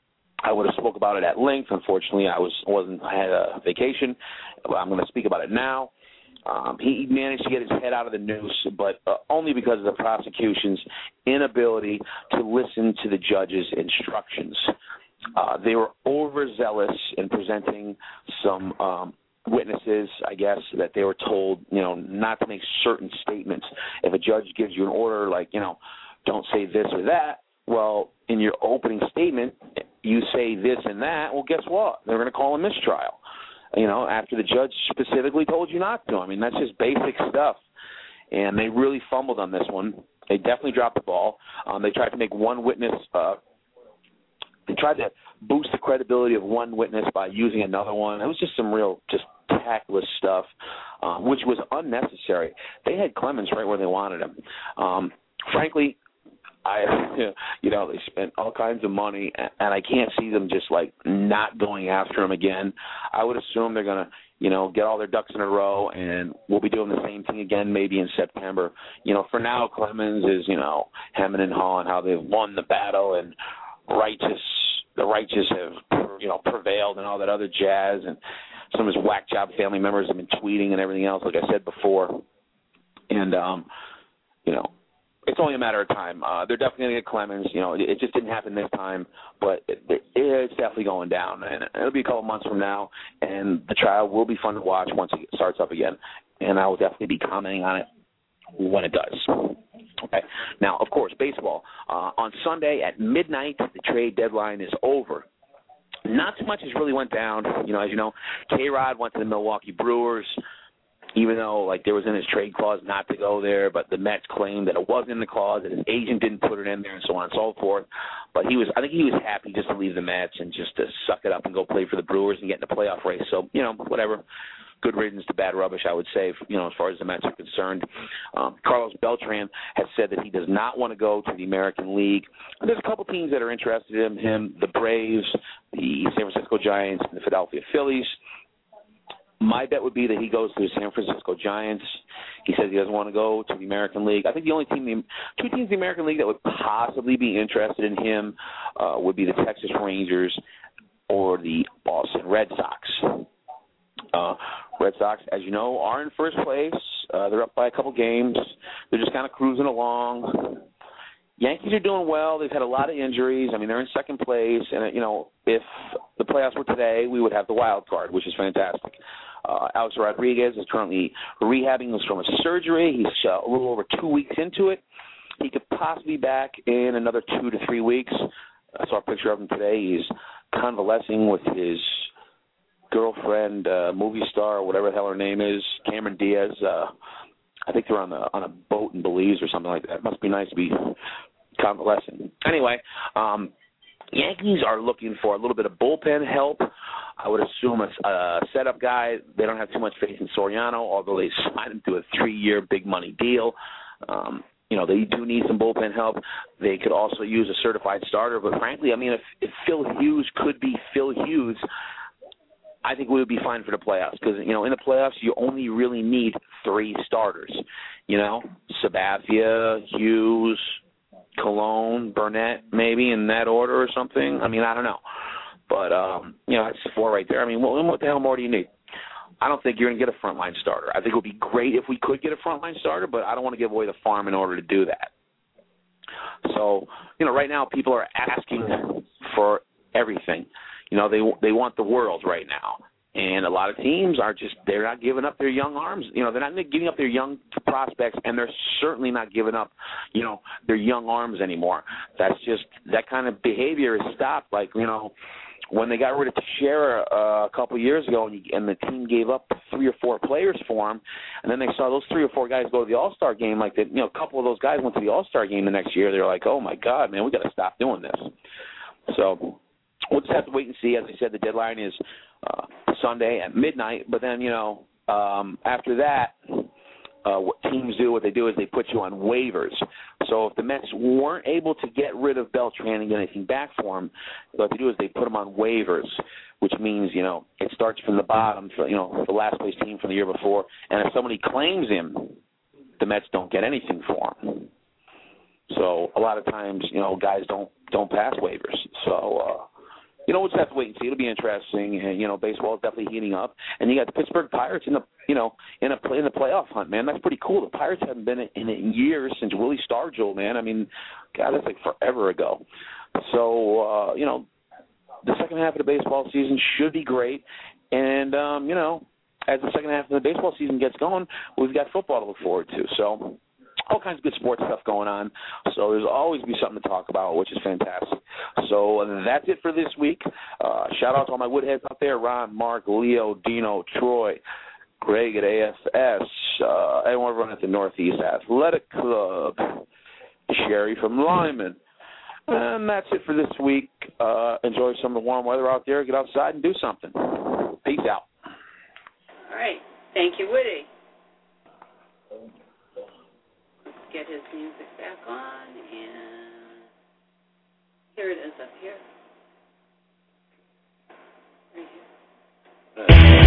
S4: I would have spoke about it at length. Unfortunately, I was wasn't. I had a vacation. But I'm going to speak about it now. Um, he managed to get his head out of the noose, but uh, only because of the prosecution's inability to listen to the judge's instructions. Uh, they were overzealous in presenting some um, witnesses, I guess, that they were told, you know, not to make certain statements. If a judge gives you an order like, you know, don't say this or that, well, in your opening statement, you say this and that, well, guess what? They're going to call a mistrial. You know, after the judge specifically told you not to. I mean, that's just basic stuff. And they really fumbled on this one. They definitely dropped the ball. Um, they tried to make one witness uh, – they tried to boost the credibility of one witness by using another one. It was just some real just tactless stuff, um, which was unnecessary. They had Clemens right where they wanted him. Um, frankly, I, you know, they spent all kinds of money, and I can't see them just, like, not going after him again. I would assume they're going to, you know, get all their ducks in a row, and we'll be doing the same thing again maybe in September. You know, for now, Clemens is, you know, hemming and hawing how they've won the battle, and righteous, the righteous have you know, prevailed and all that other jazz, and some of his whack job family members have been tweeting and everything else, like I said before. And, um, you know, it's only a matter of time. Uh, they're definitely going to get Clemens. You know, it, it just didn't happen this time, but it, it, it's definitely going down. And it'll be a couple months from now, and the trial will be fun to watch once it starts up again. And I will definitely be commenting on it when it does. Okay. Now, of course, baseball. Uh, on Sunday at midnight, the trade deadline is over. Not too much has really went down. You know, as you know, K-Rod went to the Milwaukee Brewers, even though, like, there was in his trade clause not to go there, but the Mets claimed that it wasn't in the clause, that his agent didn't put it in there, and so on and so forth. But he was, I think he was happy just to leave the Mets and just to suck it up and go play for the Brewers and get in the playoff race. So, you know, whatever. Good riddance to bad rubbish, I would say, you know, as far as the Mets are concerned. Um, Carlos Beltran has said that he does not want to go to the American League. And there's a couple teams that are interested in him, the Braves, the San Francisco Giants, and the Philadelphia Phillies. My bet would be that he goes to the San Francisco Giants. He says he doesn't want to go to the American League. I think the only team, two teams in the American League that would possibly be interested in him uh, would be the Texas Rangers or the Boston Red Sox. Uh, Red Sox, as you know, are in first place. Uh, they're up by a couple games. They're just kind of cruising along. Yankees are doing well. They've had a lot of injuries. I mean, they're in second place. And, you know, if the playoffs were today, we would have the wild card, which is fantastic. Uh, Alex Rodriguez is currently rehabbing from a surgery. He's uh, a little over two weeks into it. He could possibly be back in another two to three weeks. I saw a picture of him today. He's convalescing with his girlfriend, uh, movie star, or whatever the hell her name is, Cameron Diaz. Uh, I think they're on the on a boat in Belize or something like that. It must be nice to be convalescing. Anyway, um, Yankees are looking for a little bit of bullpen help. I would assume a, a setup guy. They don't have too much faith in Soriano, although they signed him to a three-year big money deal. Um, you know, they do need some bullpen help. They could also use a certified starter. But frankly, I mean, if, if Phil Hughes could be Phil Hughes, I think we would be fine for the playoffs because, you know, in the playoffs, you only really need three starters. You know, Sabathia, Hughes, Colon, Burnett, maybe in that order or something. I mean, I don't know. But, um, you know, that's four right there. I mean, what, what the hell more do you need? I don't think you're going to get a frontline starter. I think it would be great if we could get a frontline starter, but I don't want to give away the farm in order to do that. So, you know, right now people are asking for everything. You know, they they want the world right now. And a lot of teams are just, they're not giving up their young arms. You know, they're not giving up their young prospects, and they're certainly not giving up, you know, their young arms anymore. That's just, that kind of behavior has stopped. Like, you know, when they got rid of Teixeira uh, a couple of years ago and, you, and the team gave up three or four players for him, and then they saw those three or four guys go to the All-Star game, like, that, you know, a couple of those guys went to the All-Star game the next year. They're like, oh, my God, man, we got to stop doing this. So we'll just have to wait and see. As I said, the deadline is uh, Sunday at midnight. But then, you know, um, after that, uh, what teams do, what they do is they put you on waivers. So if the Mets weren't able to get rid of Beltran and get anything back for him, what they do is they put him on waivers, which means, you know, it starts from the bottom, for, you know, the last place team from the year before. And if somebody claims him, the Mets don't get anything for him. So a lot of times, you know, guys don't don't pass waivers. So, uh, you know, we'll just have to wait and see. It'll be interesting. And, you know, baseball is definitely heating up. And you got the Pittsburgh Pirates in the, you know, in a in the playoff hunt, man. That's pretty cool. The Pirates haven't been in, in years since Willie Stargell, man. I mean, God, that's like forever ago. So, uh, you know, the second half of the baseball season should be great. And, um, you know, as the second half of the baseball season gets going, we've got football to look forward to. So all kinds of good sports stuff going on. So there's always be something to talk about, which is fantastic. So that's it for this week. Uh, shout out to all my Woodheads out there, Ron, Mark, Leo, Dino, Troy, Greg at A F S, uh, everyone at the Northeast Athletic Club, Sherry from Lyman. And that's it for this week. Uh, enjoy some of the warm weather out there. Get outside and do something. Peace out.
S3: All right. Thank you, Woody. Let's get his music back on, and here it is up here. Right here.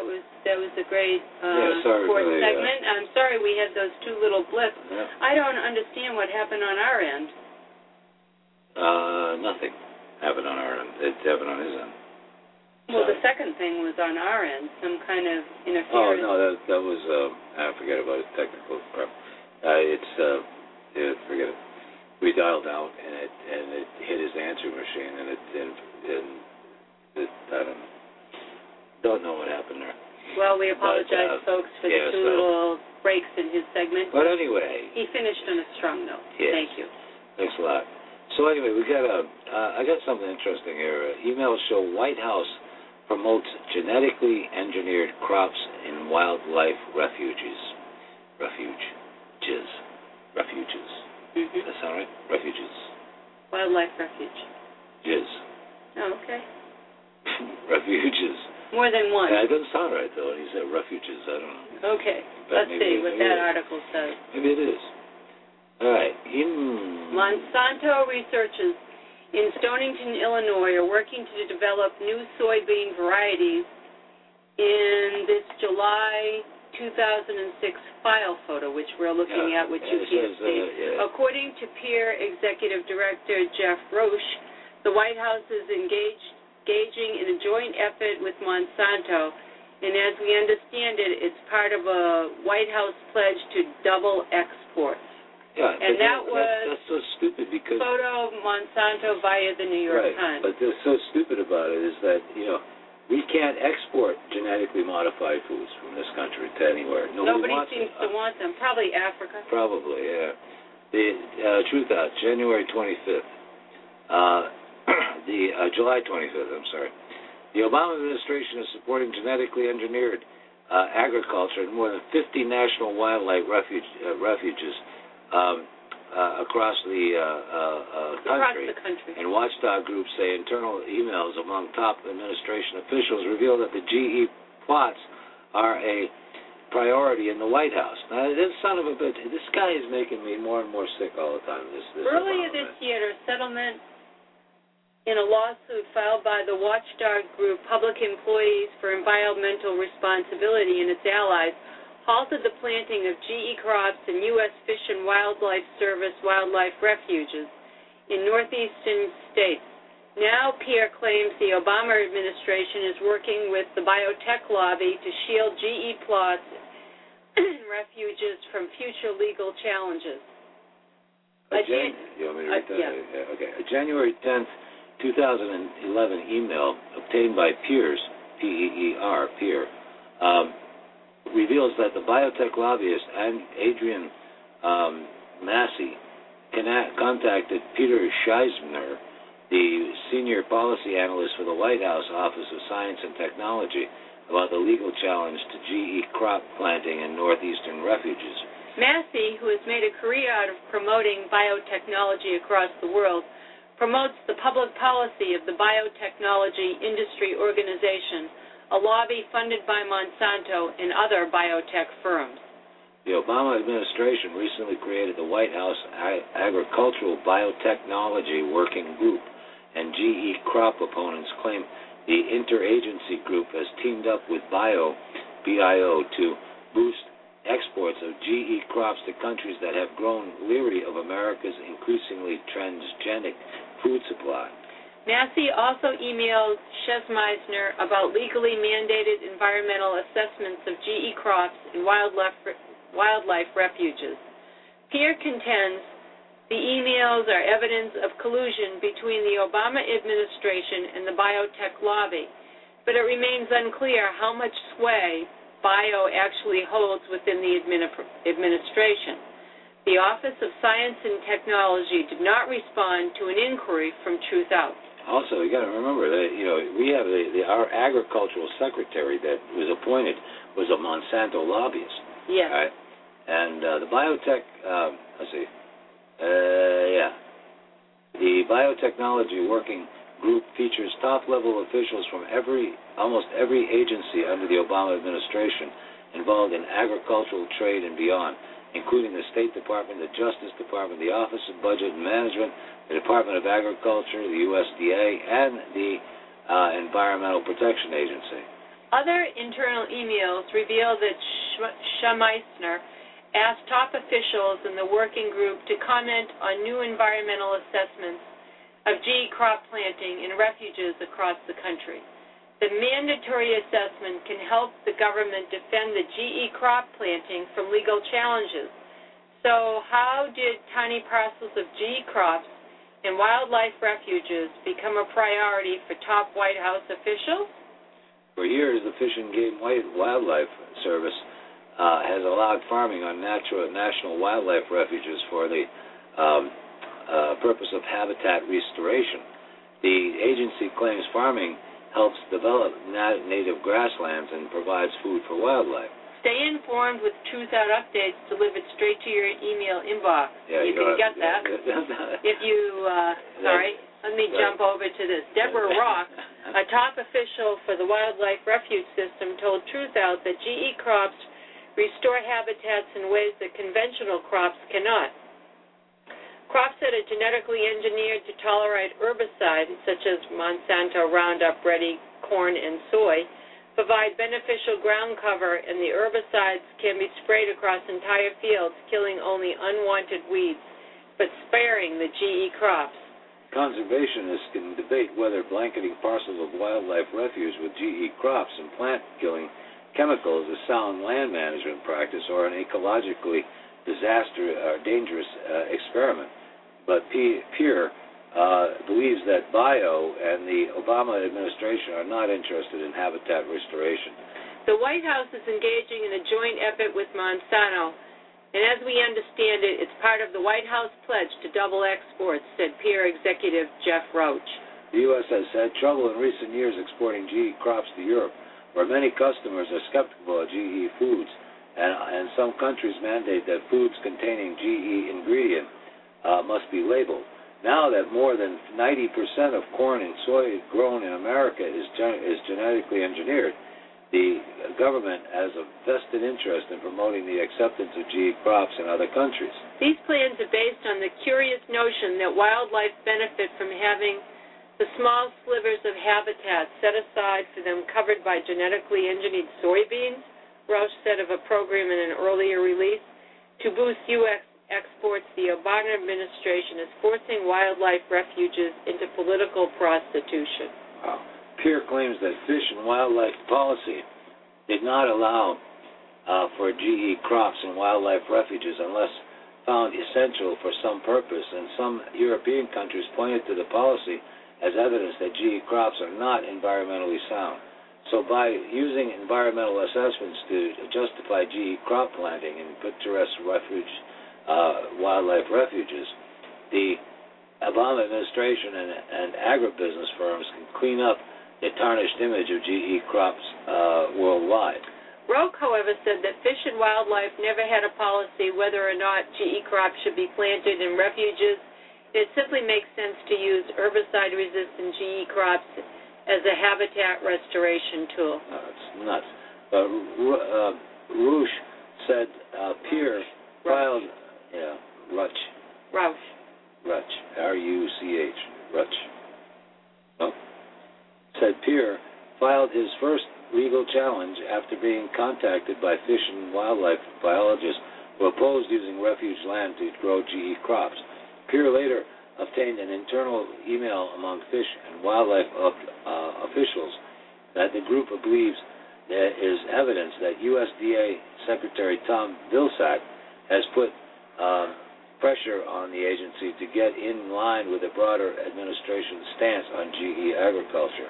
S3: was that was a great uh,
S2: Yeah, sorry for
S3: sports
S2: the, uh,
S3: segment. I'm sorry we had those two little blips.
S2: Yeah.
S3: I don't understand what happened on our end.
S2: Uh, nothing happened on our end. It happened on his end.
S3: Well,
S2: So-
S3: the second thing was on our end, some kind of
S2: Oh
S3: interference.
S2: no, that that was uh, I forget about it. Technical crap. Uh, it's uh, yeah, forget it. We dialed out and it and it hit his answer machine and it and, and it, I don't know. Don't know what happened there.
S3: Well, we apologize,
S2: But, uh,
S3: folks, for
S2: yeah,
S3: the two
S2: so-
S3: little breaks in his segment.
S2: But anyway,
S3: He finished on a strong note.
S2: Yes.
S3: Thank you.
S2: thanks a lot. So anyway, we got a uh, I got something interesting here. Uh, emails show White House promotes genetically engineered crops in wildlife refuges. Refuges. Refuges.
S3: Mm-hmm.
S2: Does that sound right? Refuges.
S3: Wildlife refuge.
S2: Jizz.
S3: Oh, okay.
S2: Refuges.
S3: More than one.
S2: Yeah, it doesn't sound right though. When you say refuges, I don't know.
S3: Okay.
S2: But
S3: Let's
S2: maybe-
S3: see what
S2: maybe
S3: that
S2: it is.
S3: article says.
S2: Maybe it is. All right. In
S3: Monsanto researchers in Stonington, Illinois, are working to develop new soybean varieties in this July two thousand six file photo, which we're looking
S2: Yeah,
S3: at, which
S2: yeah,
S3: you
S2: it
S3: can't
S2: says, uh,
S3: see.
S2: yeah.
S3: According to Peer Executive Director Jeff Roche, the White House is engaged, engaging in a joint effort with Monsanto, and as we understand it, it's part of a White House pledge to double exports.
S2: yeah,
S3: and
S2: but
S3: that
S2: that,
S3: was
S2: that's so stupid because
S3: Photo of Monsanto via the New York
S2: right.
S3: Times.
S2: But what's so stupid about it is that you know we can't export genetically modified foods from this country to anywhere. Nobody,
S3: Nobody
S2: wants
S3: seems
S2: it.
S3: to want them. Probably Africa.
S2: Probably, yeah. The uh, Truth Out, January twenty-fifth. Uh, the uh, July twenty-fifth. I'm sorry. The Obama administration is supporting genetically engineered uh, agriculture in more than fifty national wildlife refuge, uh, refuges um, uh, across the uh, uh, uh, country.
S3: Across the country.
S2: And watchdog groups say internal emails among top administration officials reveal that the G E plots are a priority in the White House. Now, this son of a bitch, this guy is making me more and more sick all the time. This, this
S3: Earlier
S2: Obama
S3: this
S2: man.
S3: year, a settlement in a lawsuit filed by the watchdog group Public Employees for Environmental Responsibility and its allies halted the planting of G E crops in U S Fish and Wildlife Service wildlife refuges in northeastern states. Now, Pierre claims the Obama administration is working with the biotech lobby to shield G E plots and refuges from future legal challenges.
S2: A
S3: A
S2: Jan-
S3: Jan-
S2: you want me to
S3: uh,
S2: read that?
S3: yeah.
S2: Yeah, okay. A January tenth, twenty eleven email obtained by Peers, P E E R, Peer, um, reveals that the biotech lobbyist and Adrian um, Massey conna- contacted Peter Scheisner, the senior policy analyst for the White House Office of Science and Technology, about the legal challenge to G E crop planting in northeastern refuges.
S3: Massey, who has made a career out of promoting biotechnology across the world, promotes the public policy of the Biotechnology Industry Organization, a lobby funded by Monsanto and other biotech firms.
S2: The Obama administration recently created the White House Ag- Agricultural Biotechnology Working Group, and G E crop opponents claim the interagency group has teamed up with Bio, B I O, to boost exports of G E crops to countries that have grown leery of America's increasingly transgenic food supply.
S3: Massey also emailed Schesmeisner about legally mandated environmental assessments of G E crops in wildlife, wildlife refuges. Pierre contends the emails are evidence of collusion between the Obama administration and the biotech lobby, but it remains unclear how much sway Bio actually holds within the administration. The Office of Science and Technology did not respond to an inquiry from Truth Out.
S2: Also, you got to remember that you know we have the, the our agricultural secretary that was appointed was a Monsanto lobbyist.
S3: Yes.
S2: Right? And uh, the biotech, um, let's see, uh, yeah, the biotechnology working group features top-level officials from every, almost every agency under the Obama administration involved in agricultural trade and beyond, including the State Department, the Justice Department, the Office of Budget and Management, the Department of Agriculture, the U S D A, and the uh, Environmental Protection Agency.
S3: Other internal emails reveal that Schmeissner asked top officials in the working group to comment on new environmental assessments of G E crop planting in refuges across the country. The mandatory assessment can help the government defend the G E crop planting from legal challenges. So how did tiny parcels of G E crops in wildlife refuges become a priority for top White House officials?
S2: For years, the Fish and Game Wildlife Service uh, has allowed farming on natural national wildlife refuges for the um, uh, purpose of habitat restoration. The agency claims farming helps develop nat- native grasslands and provides food for wildlife.
S3: Stay informed with Truth Out updates delivered straight to your email inbox.
S2: Yeah,
S3: you, you can get that. if you, uh, sorry, let me
S2: right.
S3: jump over to this. Deborah Rock, a top official for the Wildlife Refuge System, told Truth Out that G E crops restore habitats in ways that conventional crops cannot. Crops that are genetically engineered to tolerate herbicides, such as Monsanto Roundup Ready corn and soy, provide beneficial ground cover, and the herbicides can be sprayed across entire fields, killing only unwanted weeds, but sparing the G E crops.
S2: Conservationists can debate whether blanketing parcels of wildlife refuge with G E crops and plant-killing chemicals is sound land management practice or an ecologically disaster or dangerous uh, experiment. But P- Peer uh, believes that bio and the Obama administration are not interested in habitat restoration.
S3: The White House is engaging in a joint effort with Monsanto, and as we understand it, it's part of the White House pledge to double exports, said Peer executive Jeff Roach.
S2: The U S has had trouble in recent years exporting G E crops to Europe, where many customers are skeptical of G E foods, and, and some countries mandate that foods containing G E ingredient uh, must be labeled. Now that more than ninety percent of corn and soy grown in America is, gen- is genetically engineered, the government has a vested interest in promoting the acceptance of G E crops in other countries.
S3: These plans are based on the curious notion that wildlife benefit from having the small slivers of habitat set aside for them covered by genetically engineered soybeans, Roush said of a program in an earlier release. To boost U S exports, the Obama administration is forcing wildlife refuges into political prostitution.
S2: Wow. Peer claims that Fish and Wildlife policy did not allow uh, for G E crops in wildlife refuges unless found essential for some purpose, and some European countries pointed to the policy as evidence that G E crops are not environmentally sound. So by using environmental assessments to justify G E crop planting in picturesque refuge, uh, wildlife refuges, the Obama administration and, and agribusiness firms can clean up the tarnished image of G E crops uh, worldwide.
S3: Roque, however, said that Fish and Wildlife never had a policy whether or not G E crops should be planted in refuges. It simply makes sense to use herbicide-resistant G E crops as a habitat restoration tool.
S2: No, it's nuts. Uh, uh, Roush said uh, Peer filed, yeah, Rutch.
S3: Roush.
S2: Rutch, R U C H, Rutch. Oh. Said Peer filed his first legal challenge after being contacted by fish and wildlife biologists who opposed using refuge land to grow G E crops. Peer later obtained an internal email among fish and wildlife uh, officials that the group believes there is evidence that U S D A Secretary Tom Vilsack has put uh, pressure on the agency to get in line with the broader administration's stance on G E agriculture.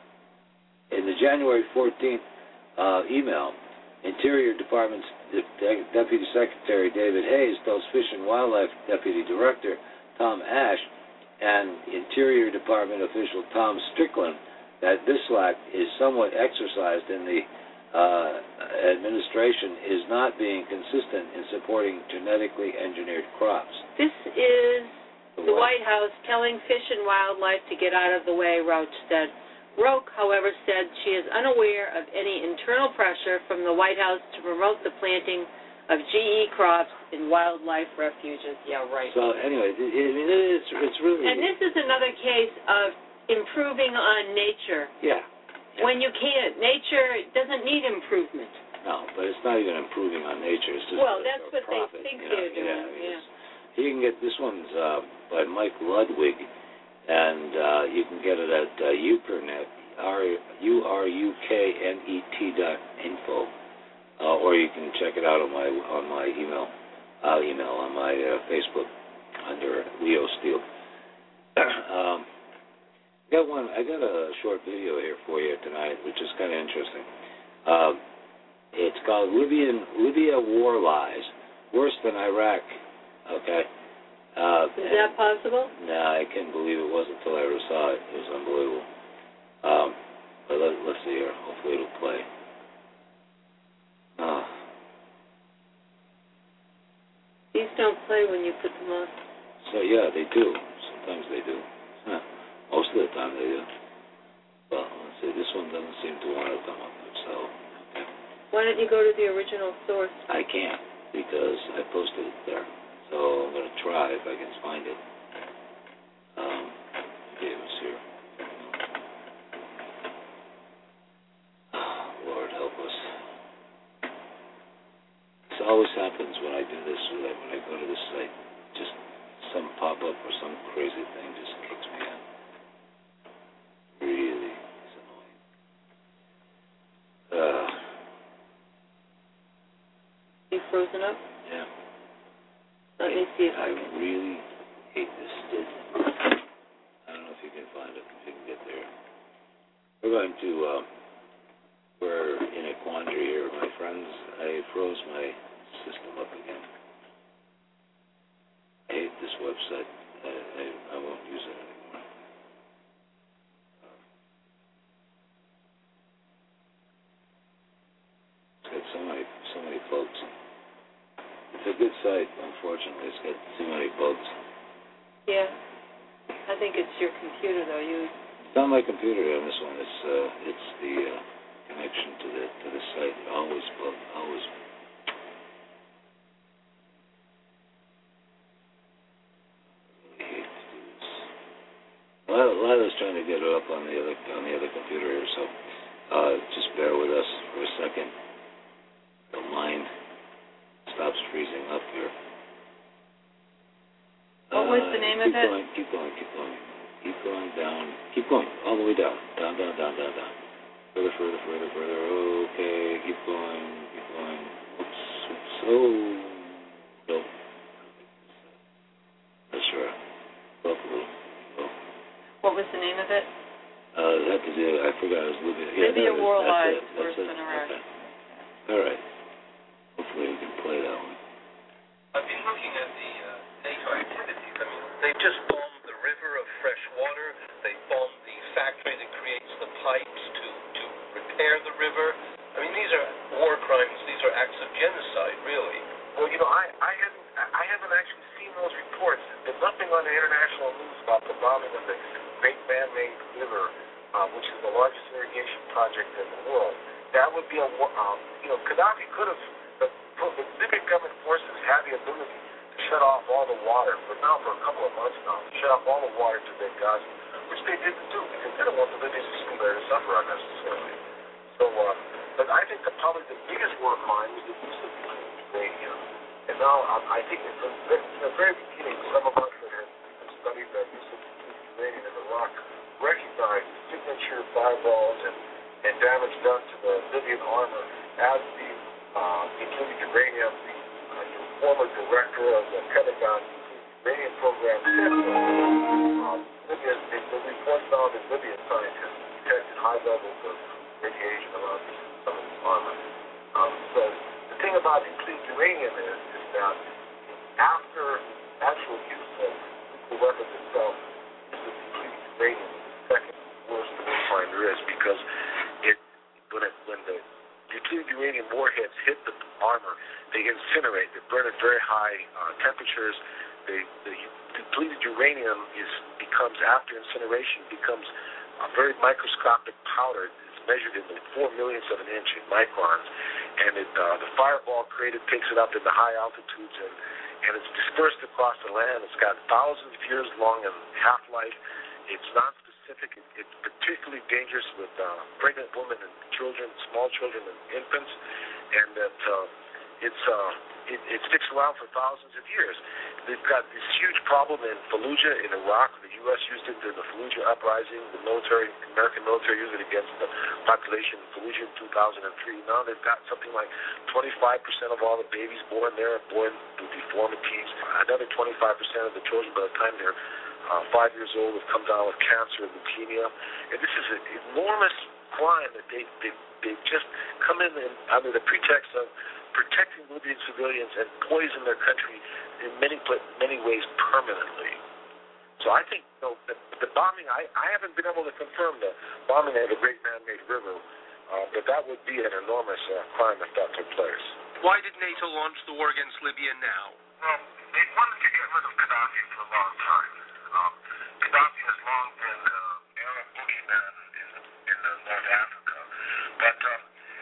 S2: In the January fourteenth uh, email, Interior Department's De- Deputy Secretary David Hayes tells Fish and Wildlife Deputy Director Tom Ash and Interior Department official Tom Strickland that Vilsack is somewhat exercised in the uh, administration is not being consistent in supporting genetically engineered crops.
S3: This is
S2: The
S3: the
S2: White-
S3: White House telling Fish and Wildlife to get out of the way, Roach said. Roque, however, said she is unaware of any internal pressure from the White House to promote the planting of G E crops in wildlife refuges. Yeah, right.
S2: So anyway, it, I mean, it's it's really
S3: And this is another case of improving on nature.
S2: yeah,
S3: When you can't. Nature doesn't need improvement.
S2: No, but it's not even improving on nature. It's just
S3: well,
S2: a,
S3: that's
S2: a
S3: what
S2: profit,
S3: they think
S2: you know?
S3: they're doing.
S2: Yeah,
S3: Yeah.
S2: You can get, this one's uh, by Mike Ludwig, and uh, you can get it at uh, Ukernet, U R U K N E T dot info, uh, or you can check it out on my on my email, uh, email on my uh, Facebook under Leo Steele. um, got one. I got a short video here for you tonight, which is kind of interesting. Uh, it's called Libyan Libya War Lies, Worse Than Iraq. Okay. Uh,
S3: Is that possible?
S2: Nah, I can't believe it wasn't until I ever saw it. It was unbelievable. Um, but let, let's see here. Hopefully it'll play. Uh,
S3: These don't play when you put them on.
S2: so, yeah, they do. Sometimes they do. Huh. Most of the time they do. Well, let's see. This one doesn't seem to want to come up. So, okay.
S3: Why don't you go to the original source?
S2: I can't because I posted it there. So I'm going to try if I can find it. Um, okay, it was here. Oh, Lord help us. This always happens when I do this, when I, when I go to this site. Just some pop-up or some crazy thing just kicks me out. Really, it's annoying. Uh,
S3: You frozen up?
S2: yeah.
S3: Let me see if I
S2: I
S3: can.
S2: really hate this stuff. I don't know if you can find it, if you can get there. We're going to, uh, we're in a quandary here, my friends. I froze my system up again. I hate this website. I, I, I won't use it anymore. It's got so many, so many folks. It's a good site, unfortunately. It's got too many bugs.
S3: Yeah. I think it's your computer, though. You.
S2: It's not my computer on this one. It's uh, it's the uh, connection to the to the site. Always bug. Always. I really hate to do this. Lila's trying to get it up on the other on the other computer here, so uh, just bear with us for a second. Don't mind. Stops freezing up here.
S3: What was the name of
S2: keep
S3: it?
S2: Going, keep going, keep going. Keep going down. Keep going. All the way down. Down, down, down, down, down. Further, further, further, further. Okay. Keep going. Keep going. Oops. Oops. Oh. Nope. That's right. Go up a little. Go.
S3: What was the name of it?
S2: Uh, that was it. I forgot it was Libya. Yeah,
S3: Libya War Lies,
S2: Worse
S3: Than Iraq.
S2: Okay. All right. Hopefully we can play that one.
S7: I've been looking at the uh, NATO activities. I mean, they just bombed the river of fresh water. They bombed the factory that creates the pipes to, to repair the river. I mean, these are war crimes. These are acts of genocide, really.
S9: Well, you know, I, I haven't I haven't actually seen those reports. There's nothing on the international news about the bombing of the Great Man-Made River, uh, which is the largest irrigation project in the world. That would be a, um, you know, Gaddafi could have, the, the Libyan government forces had the ability to shut off all the water, but now for a couple of months now, to shut off all the water to Benghazi, which they didn't do because they don't want the Libyan people there to suffer unnecessarily. So, uh, but I think that probably the biggest war crime is the use of uranium. And now um, I think it's a, in the very beginning, some of us that have studied the use of uranium in Iraq recognize the signature fireballs and, and damage done to the Libyan armor as the uh, depleted uranium, the uh, former director of the Pentagon uranium program said so. Um, Libya, the, the report found that Libyan scientists detected high levels of radiation around some of the armor. Um, so the thing about depleted uranium is, is that after actual use of nuclear weapons itself, use of depleted uranium is the second worst war crime there is because it when it when the depleted uranium warheads hit the armor, they incinerate. They burn at very high uh, temperatures. They, the depleted uranium is becomes after incineration becomes a very microscopic powder. It's measured in the four millionths of an inch in microns, and it, uh, the fireball created takes it up into high altitudes, and, and it's dispersed across the land. It's got thousands of years long in half-life. It's nonspecific. Pacific. It, it's particularly dangerous with uh, pregnant women and children, small children and infants, and that uh, it's uh, it, it sticks around for thousands of years. They've got this huge problem in Fallujah in Iraq. The U S used it in the Fallujah uprising. The military, American military, used it against the population in Fallujah in two thousand three. Now they've got something like twenty-five percent of all the babies born there are born with deformities. Another twenty-five percent of the children, by the time they're uh, five years old, have come down with cancer and leukemia. And this is an enormous crime that they they they just come in and, under the pretext of protecting Libyan civilians and poison their country in many many ways permanently. So I think, you know, the, the bombing, I, I haven't been able to confirm the bombing of the Great Man-Made River, uh, but that would be an enormous uh, crime if that took place.
S7: Why did NATO launch the war against Libya now?
S9: Well, they wanted to get rid of Gaddafi for a long time. Um, Gaddafi has long been uh, Arab boogeyman in, in uh, North Africa. But um,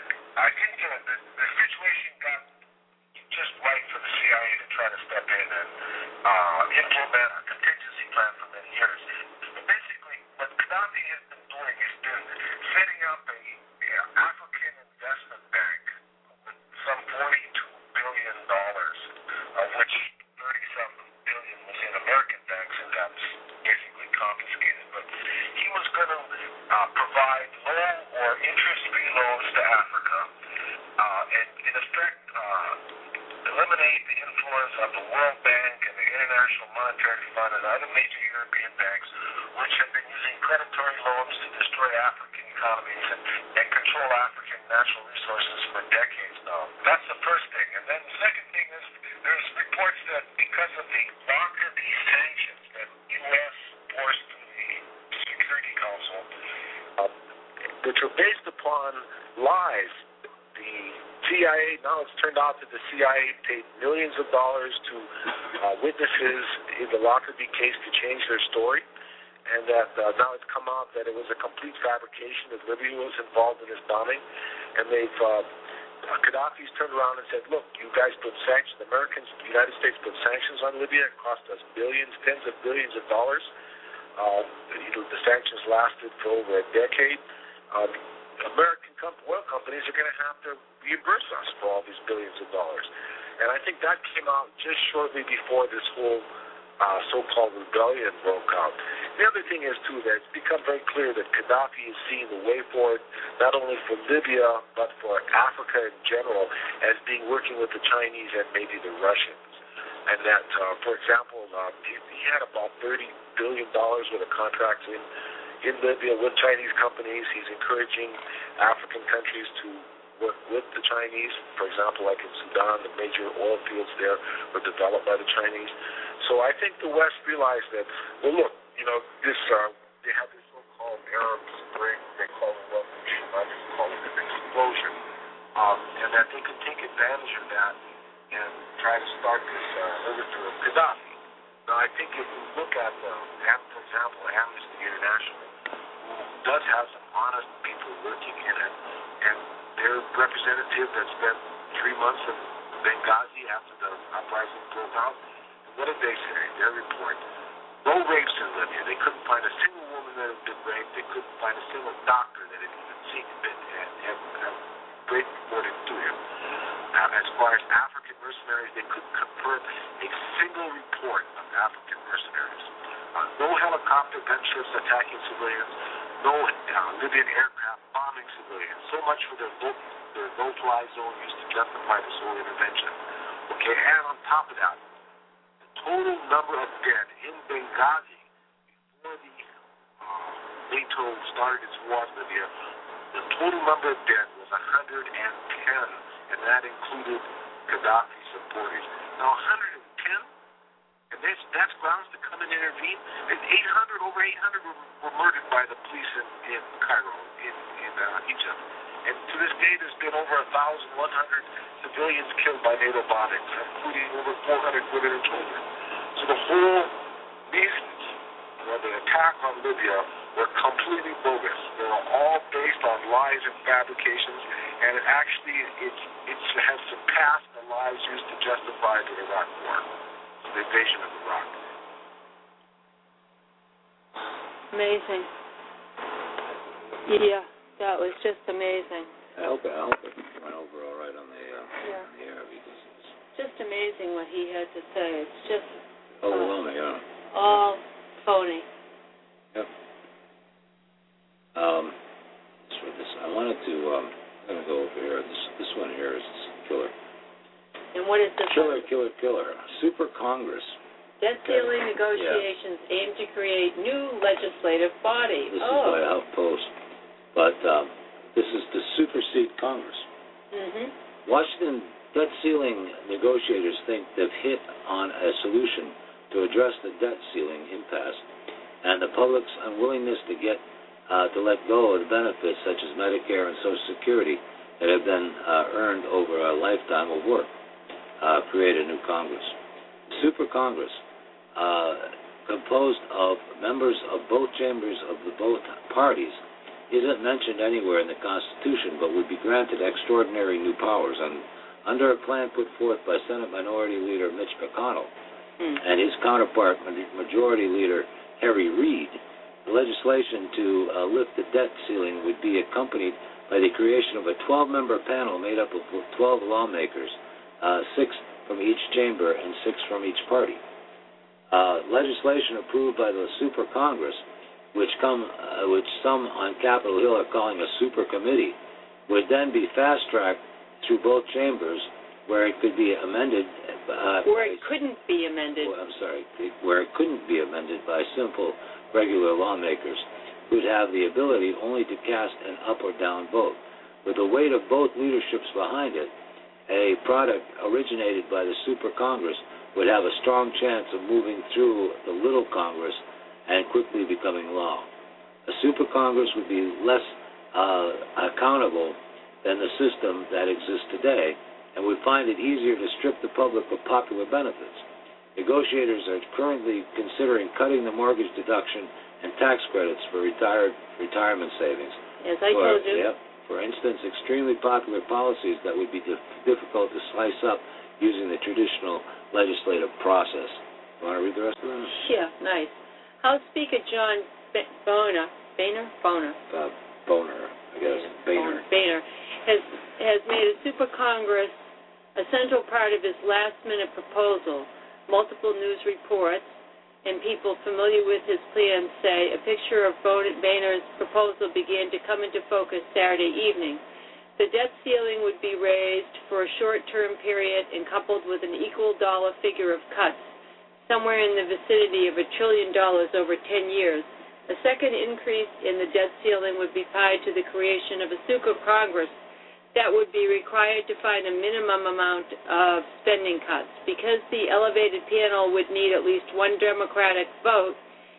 S9: I think uh, the, the situation got just right for the C I A to try to step in and uh, implement a contingency plan for many years. But basically, what Gaddafi has been doing is been setting up a, a African investment bank with some forty-two billion dollars, of which thirty-seven billion dollars was in American banks, and that was basically confiscated. But he was going to uh, provide low or interest-free loans to Africa, uh, and in effect, uh, eliminate the influence of the World Bank and the International Monetary Fund and other major European banks, which have been using predatory loans to destroy African economies and, and control African natural resources for decades now. That's the first thing. And then the second thing is there's reports that because of the Lockerbie sanctions that U S forced through the Security Council, uh, which were based upon lies, the C I A, now it's turned out that the C I A paid millions of dollars to uh, witnesses in the Lockerbie case to change their story, and that uh, now it's come out that it was a complete fabrication, that Libya was involved in this bombing, and they've, uh, Gaddafi's turned around and said, look, you guys put sanctions, the Americans, the United States put sanctions on Libya, it cost us billions, tens of billions of dollars. Uh, the, the sanctions lasted for over a decade. Uh, American com- oil companies are going to have to reimburse us for all these billions of dollars. And I think that came out just shortly before this whole uh, so-called rebellion broke out. The other thing is, too, that it's become very clear that Gaddafi is seeing the way forward, not only for Libya, but for Africa in general, as being working with the Chinese and maybe the Russians. And that, uh, for example, uh, he, he had about thirty billion dollars worth of contracts in in Libya with Chinese companies. He's encouraging African countries to work with the Chinese. For example, like in Sudan, the major oil fields there were developed by the Chinese. So I think the West realized that, well, look, you know, this uh, they have this so-called Arab Spring, they call it revolution, I just call it an explosion, um, and that they could take advantage of that and try to start this uh, overthrow of Gaddafi. Now, I think if we look at, uh, for example, Amnesty International, does have some honest people working in it, and their representative that spent three months in Benghazi after the uprising broke out, what did they say in their report? No rapes in Libya. They couldn't find a single woman that had been raped. They couldn't find a single doctor that had even seen it and have great reported to him. Uh, as far as African mercenaries, they couldn't confirm a single report of African mercenaries. Uh, no helicopter gunships attacking civilians. No uh, Libyan aircraft bombing civilians. So much for their, low, their no-fly zone used to justify this whole intervention. Okay, and on top of that, the total number of dead in Benghazi before the uh, NATO started its war in Libya, the total number of dead was one hundred ten, and that included Gaddafi supporters. Now, one hundred ten? And that's, that's grounds to come and intervene. And eight hundred, over eight hundred were, were murdered by the police in, in Cairo, in, in uh, Egypt. And to this day, there's been over one thousand one hundred civilians killed by NATO bombings, including over four hundred women and children. So the whole reasons for the attack on Libya were completely bogus. They were all based on lies and fabrications, and it actually it, it has surpassed the lies used to justify the Iraq War. The invasion of Iraq.
S3: Amazing. Yeah, that was just amazing.
S2: I hope, I hope it went over all right on the, uh,
S3: Yeah.
S2: on the air because it's
S3: Just amazing what he had to say. It's just
S2: overwhelming, yeah.
S3: all phony.
S2: Yep. Um, let's read this. I wanted to, um, I'm going to go over here. This, this one here is killer.
S3: And what is this?
S2: Killer, killer, killer. Super Congress.
S3: Debt ceiling negotiations yeah. aim to create new legislative body.
S2: This
S3: oh.
S2: is by HuffPost. But um, this is to supersede Congress.
S3: Mm-hmm.
S2: Washington debt ceiling negotiators think they've hit on a solution to address the debt ceiling impasse and the public's unwillingness to get uh, to let go of the benefits such as Medicare and Social Security that have been uh, earned over a lifetime of work. Uh, create a new Congress. Super Congress, uh, composed of members of both chambers of the both parties, isn't mentioned anywhere in the Constitution, but would be granted extraordinary new powers. And under a plan put forth by Senate Minority Leader Mitch McConnell mm. and his counterpart, Majority Leader Harry Reid, the legislation to uh, lift the debt ceiling would be accompanied by the creation of a twelve-member panel made up of twelve lawmakers, uh, six from each chamber and six from each party. Uh, legislation approved by the Super Congress, which come, uh, which some on Capitol Hill are calling a super committee, would then be fast-tracked through both chambers, where it could be amended. Uh,
S3: where it couldn't be amended.
S2: Oh, I'm sorry, where it couldn't be amended by simple, regular lawmakers, who'd have the ability only to cast an up or down vote. With the weight of both leaderships behind it, a product originated by the Super Congress would have a strong chance of moving through the Little Congress and quickly becoming law. A Super Congress would be less uh, accountable than the system that exists today and would find it easier to strip the public of popular benefits. Negotiators are currently considering cutting the mortgage deduction and tax credits for retired retirement savings.
S3: As I
S2: for,
S3: told you.
S2: Yep. For instance, extremely popular policies that would be dif- difficult to slice up using the traditional legislative process. You want to read the rest of that?
S3: Yeah, nice. House Speaker John B- Boehner, Boehner, Boehner,
S2: uh, Boehner, I guess, Boehner,
S3: Boehner has has made a Super Congress a central part of his last-minute proposal. Multiple news reports and people familiar with his plans say a picture of Boehner's proposal began to come into focus Saturday evening. The debt ceiling would be raised for a short-term period and coupled with an equal dollar figure of cuts, somewhere in the vicinity of a trillion dollars over ten years. A second increase in the debt ceiling would be tied to the creation of a Super Congress that would be required to find a minimum amount of spending cuts. Because the elevated panel would need at least one Democratic vote,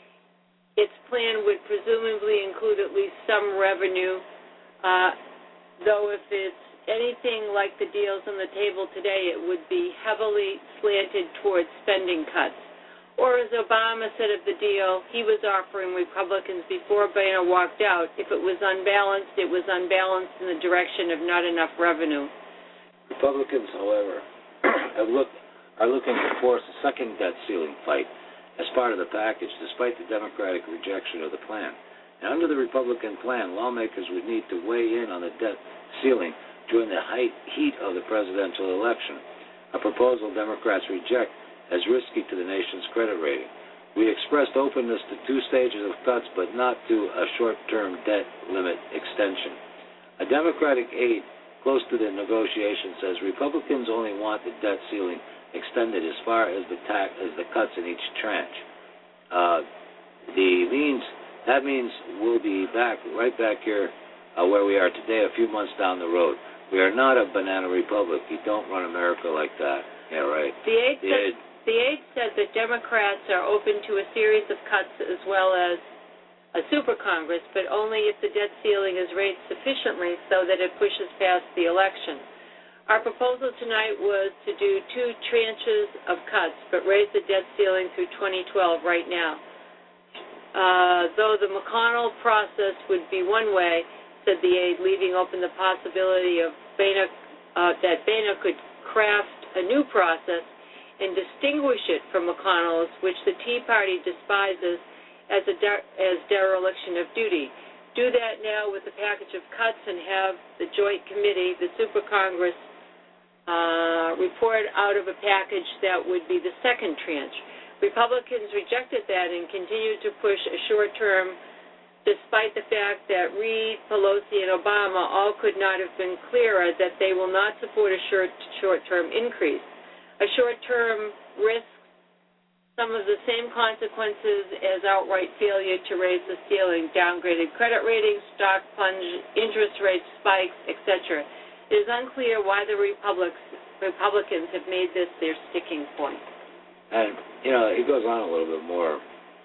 S3: its plan would presumably include at least some revenue, uh, though if it's anything like the deals on the table today, it would be heavily slanted towards spending cuts. Or as Obama said of the deal he was offering Republicans before Boehner walked out, if it was unbalanced, it was unbalanced in the direction of not enough revenue.
S2: Republicans, however, have looked, are looking to force a second debt ceiling fight as part of the package, despite the Democratic rejection of the plan. And under the Republican plan, lawmakers would need to weigh in on the debt ceiling during the height, heat of the presidential election, a proposal Democrats reject as risky to the nation's credit rating. We expressed openness to two stages of cuts, but not to a short-term debt limit extension. A Democratic aide close to the negotiation says Republicans only want the debt ceiling extended as far as the tax, as the cuts in each tranche. Uh, the means that means we'll be back right back here uh, where we are today, a few months down the road. We are not a banana republic. You don't run America like that. Yeah, right.
S3: The aide
S2: the
S3: said,
S2: aide,
S3: the aide said that Democrats are open to a series of cuts as well as a Super Congress, but only if the debt ceiling is raised sufficiently so that it pushes past the election. Our proposal tonight was to do two tranches of cuts, but raise the debt ceiling through twenty twelve right now. Uh, though the McConnell process would be one way, said the aide, leaving open the possibility of Boehner, uh, that Boehner could craft a new process and distinguish it from McConnell's, which the Tea Party despises as a der- as dereliction of duty. do that now with the package of cuts and have the Joint Committee, the Super Congress, uh, report out of a package that would be the second tranche. Republicans rejected that and continued to push a short-term, despite the fact that Reid, Pelosi, and Obama all could not have been clearer that they will not support a short, short-term increase. A short-term risks some of the same consequences as outright failure to raise the ceiling, downgraded credit ratings, stock plunge, interest rate spikes, et cetera. It is unclear why the Republics, Republicans have made this their sticking point.
S2: And, you know, it goes on a little bit more.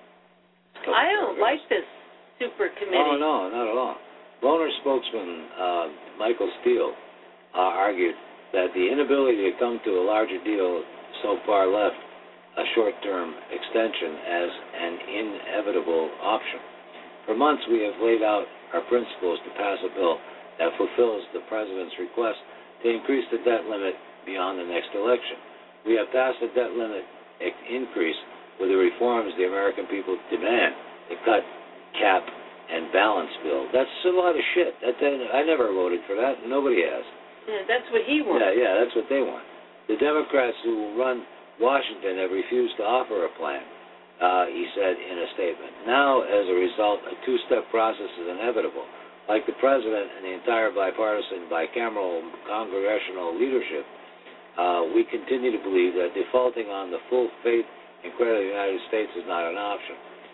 S3: I don't like this super committee.
S2: Oh, no, not at all. Boner spokesman uh, Michael Steele uh, argued that the inability to come to a larger deal so far left a short-term extension as an inevitable option. For months, we have laid out our principles to pass a bill that fulfills the President's request to increase the debt limit beyond the next election. We have passed a debt limit increase with the reforms the American people demand, the cut, cap, and balance bill. That's a lot of shit. That, that, I never voted for that. Nobody has.
S3: Yeah, that's what he wants.
S2: Yeah, yeah, that's what they want. The Democrats who run Washington have refused to offer a plan, uh, he said in a statement. Now, as a result, a two-step process is inevitable. Like the President and the entire bipartisan, bicameral congressional leadership, uh, we continue to believe that defaulting on the full faith and credit of the United States is not an option.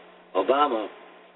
S2: Obama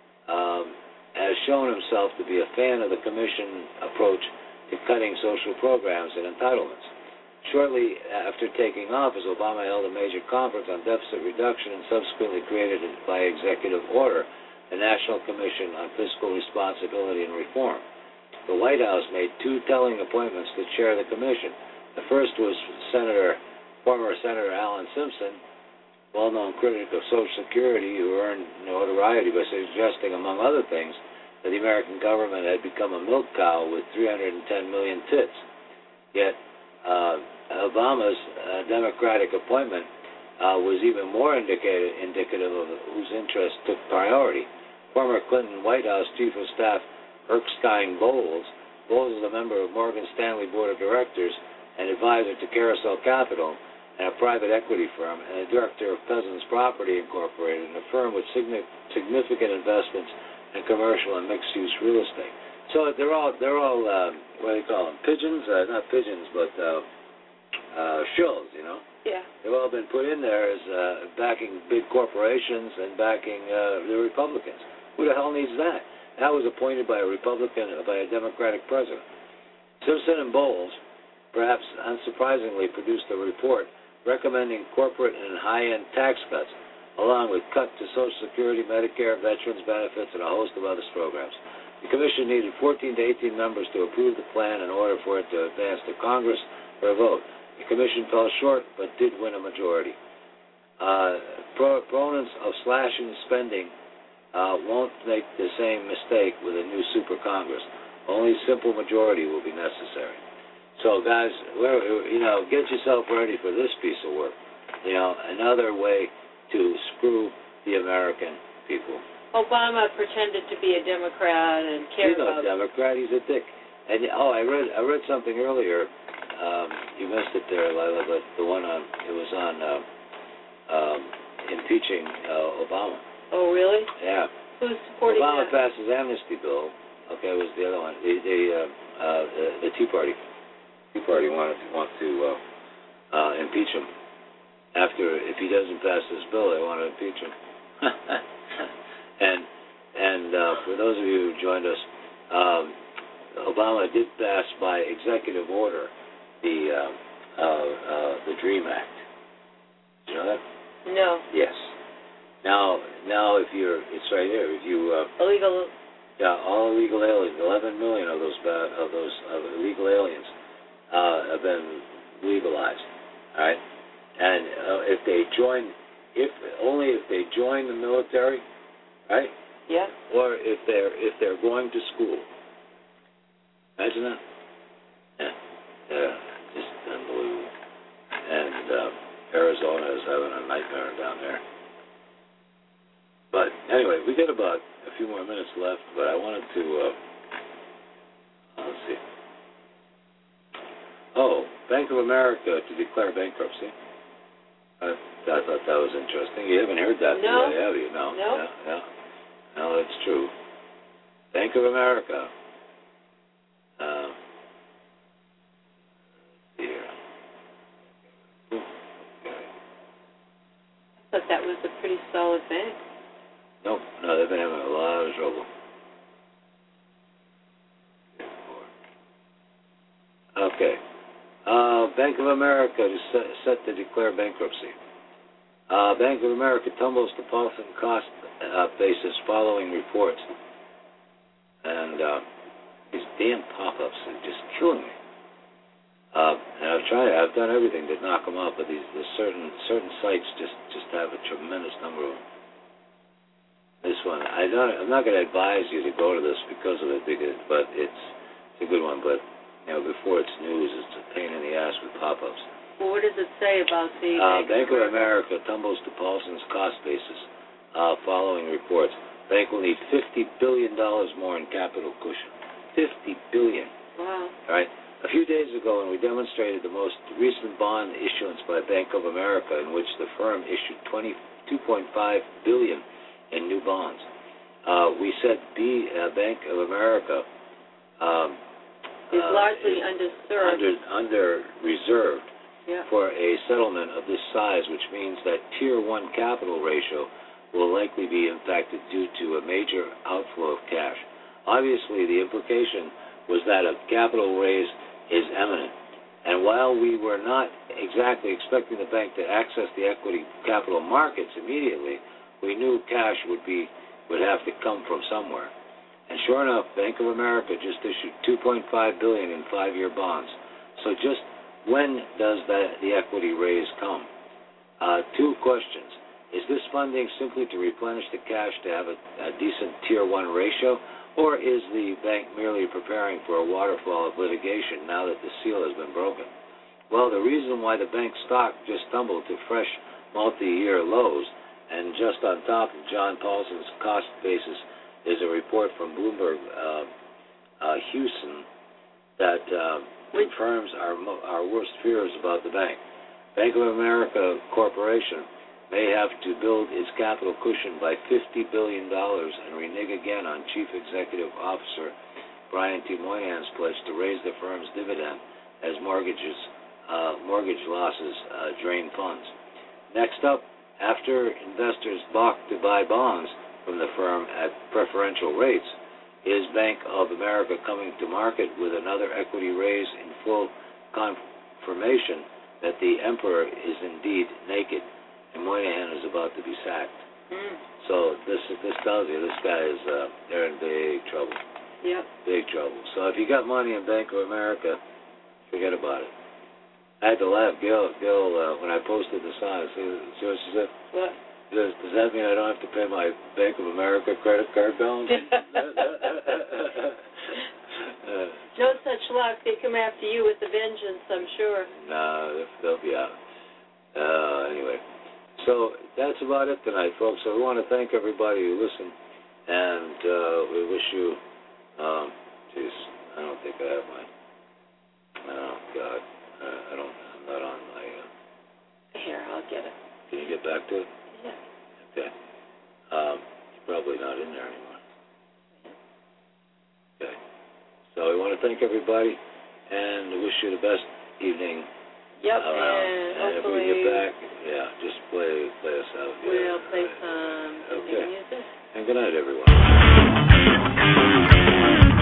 S2: um, has shown himself to be a fan of the Commission approach to cutting social programs and entitlements. Shortly after taking office, Obama held a major conference on deficit reduction and subsequently created by executive order the National Commission on Fiscal Responsibility and Reform. The White House made two telling appointments to chair the commission. The first was Senator, former Senator Alan Simpson, well-known critic of Social Security, who earned notoriety by suggesting, among other things, that the American government had become a milk cow with three hundred ten million tits. Yet, Uh, Obama's uh, Democratic appointment uh, was even more indicated, indicative of whose interests took priority. Former Clinton White House Chief of Staff Erskine Bowles, Bowles is a member of Morgan Stanley Board of Directors and advisor to Carousel Capital, and a private equity firm, and a director of Cousins Property Incorporated, a firm with significant investments in commercial and mixed-use real estate. So they're all they're all uh, what do you call them? Pigeons? Uh, not pigeons, but uh, uh, shills. You know.
S3: Yeah.
S2: They've all been put in there as uh, backing big corporations and backing uh, the Republicans. Who the hell needs that? That was appointed by a Republican, by a Democratic president. Simpson and Bowles, perhaps unsurprisingly, produced a report recommending corporate and high-end tax cuts, along with cut to Social Security, Medicare, veterans benefits, and a host of other programs. The Commission needed fourteen to eighteen members to approve the plan in order for it to advance to Congress for a vote. The Commission fell short, but did win a majority. Uh, proponents of slashing spending uh, won't make the same mistake with a new super Congress. Only simple majority will be necessary. So, guys, we're, you know, get yourself ready for this piece of work. You know, another way to screw the American people.
S3: Obama pretended to be a Democrat and cared
S2: He's not
S3: about.
S2: a Democrat. He's a dick. And oh, I read I read something earlier. Um, you missed it there, Lila, but the one on it was on uh, um, impeaching uh, Obama.
S3: Oh, really?
S2: Yeah.
S3: Who's supporting
S2: Obama
S3: that?
S2: passed his amnesty bill. Okay, was the other one. The the, uh, uh, the, the Tea Party. Tea Party wanted to want to uh, uh, impeach him. After, if he doesn't pass this bill, they want to impeach him. And and uh, for those of you who joined us, um, Obama did pass by executive order the uh, uh, uh, the DREAM Act. Did you know that?
S3: No.
S2: Yes. Now, now if you're, it's right here. If you uh,
S3: illegal.
S2: Yeah, all illegal aliens. Eleven million of those uh, of those of illegal aliens uh, have been legalized. All right, and uh, if they join, if only if they join the military. Right?
S3: Yeah.
S2: Or if they're if they're going to school. Imagine that. Yeah. Yeah. Just unbelievable. And uh, Arizona is having a nightmare down there. But anyway, we got got about a few more minutes left, but I wanted to, uh, let's see. Oh, Bank of America to declare bankruptcy. I, I thought that was interesting. You haven't heard that
S3: No.
S2: today, have you? No.
S3: No.
S2: Yeah, yeah. No, that's true. Bank of America. Uh, here. Okay.
S3: I thought that was a pretty solid bank.
S2: Nope. No, they've been having a lot of trouble. Okay. Uh, Bank of America is set, set to declare bankruptcy. Uh, Bank of America tumbles to Paulson cost uh, basis following reports. And uh, these damn pop-ups are just killing me. Uh, and I've tried, I've done everything to knock them out, but these there's certain certain sites just, just have a tremendous number of them. This one, I don't, I'm not going to advise you to go to this because of it, because, but it's, it's a good one. But you know, before it's news, it's a pain in the ass with pop-ups.
S3: Well, what does it say about the
S2: Uh,
S3: Bank,
S2: Bank of America tumbles to Paulson's cost basis uh, following reports. Bank will need fifty billion dollars more in capital cushion. fifty billion dollars.
S3: Wow.
S2: All right. A few days ago, when we demonstrated the most recent bond issuance by Bank of America, in which the firm issued twenty-two point five billion dollars in new bonds, uh, we said B, uh, Bank of America um,
S3: is
S2: uh,
S3: largely
S2: is
S3: underserved.
S2: under, under reserved
S3: yeah.
S2: for a settlement of this size, which means that Tier one capital ratio will likely be impacted due to a major outflow of cash. Obviously, the implication was that a capital raise is imminent. And while we were not exactly expecting the bank to access the equity capital markets immediately, we knew cash would be would have to come from somewhere. And sure enough, Bank of America just issued two point five billion dollars in five-year bonds. So just when does that, the equity raise come? Uh, two questions. Is this funding simply to replenish the cash to have a, a decent Tier one ratio, or is the bank merely preparing for a waterfall of litigation now that the seal has been broken? Well, the reason why the bank's stock just tumbled to fresh multi-year lows, and just on top of John Paulson's cost basis, is a report from Bloomberg uh, uh, Houston that uh, confirms our, our worst fears about the bank. Bank of America Corporation may have to build its capital cushion by fifty billion dollars and renege again on Chief Executive Officer Brian T. Moynihan's pledge to raise the firm's dividend as mortgages, uh, mortgage losses uh, drain funds. Next up, after investors balked to buy bonds from the firm at preferential rates, is Bank of America coming to market with another equity raise in full confirmation that the emperor is indeed naked and Moynihan is about to be sacked.
S3: Mm.
S2: So this this tells you this guy is uh, they're in big trouble.
S3: Yep.
S2: Big trouble. So if you got money in Bank of America, forget about it. I had to laugh. Gil, Gil, uh, when I posted the sign, see, see what she said?
S3: What?
S2: Does, does that mean I don't have to pay my Bank of America credit card balance? uh,
S3: no such luck. They come after you with a vengeance, I'm sure.
S2: Nah, they'll be out. Uh, anyway, so that's about it tonight, folks. So we want to thank everybody who listened, and uh, we wish you, um, geez, I don't think I have my, oh, God. Uh, I don't, I'm not on my, uh,
S3: Here, I'll get it.
S2: can you get back to it?
S3: Yeah.
S2: Okay. Um, you're probably not in there anymore. Okay. So we want to thank everybody and wish you the best evening
S3: Yep,
S2: around.
S3: and
S2: And if we
S3: hopefully
S2: get back, yeah, just play play us out. Yeah.
S3: we'll play some
S2: Okay.
S3: music.
S2: And good night, everyone.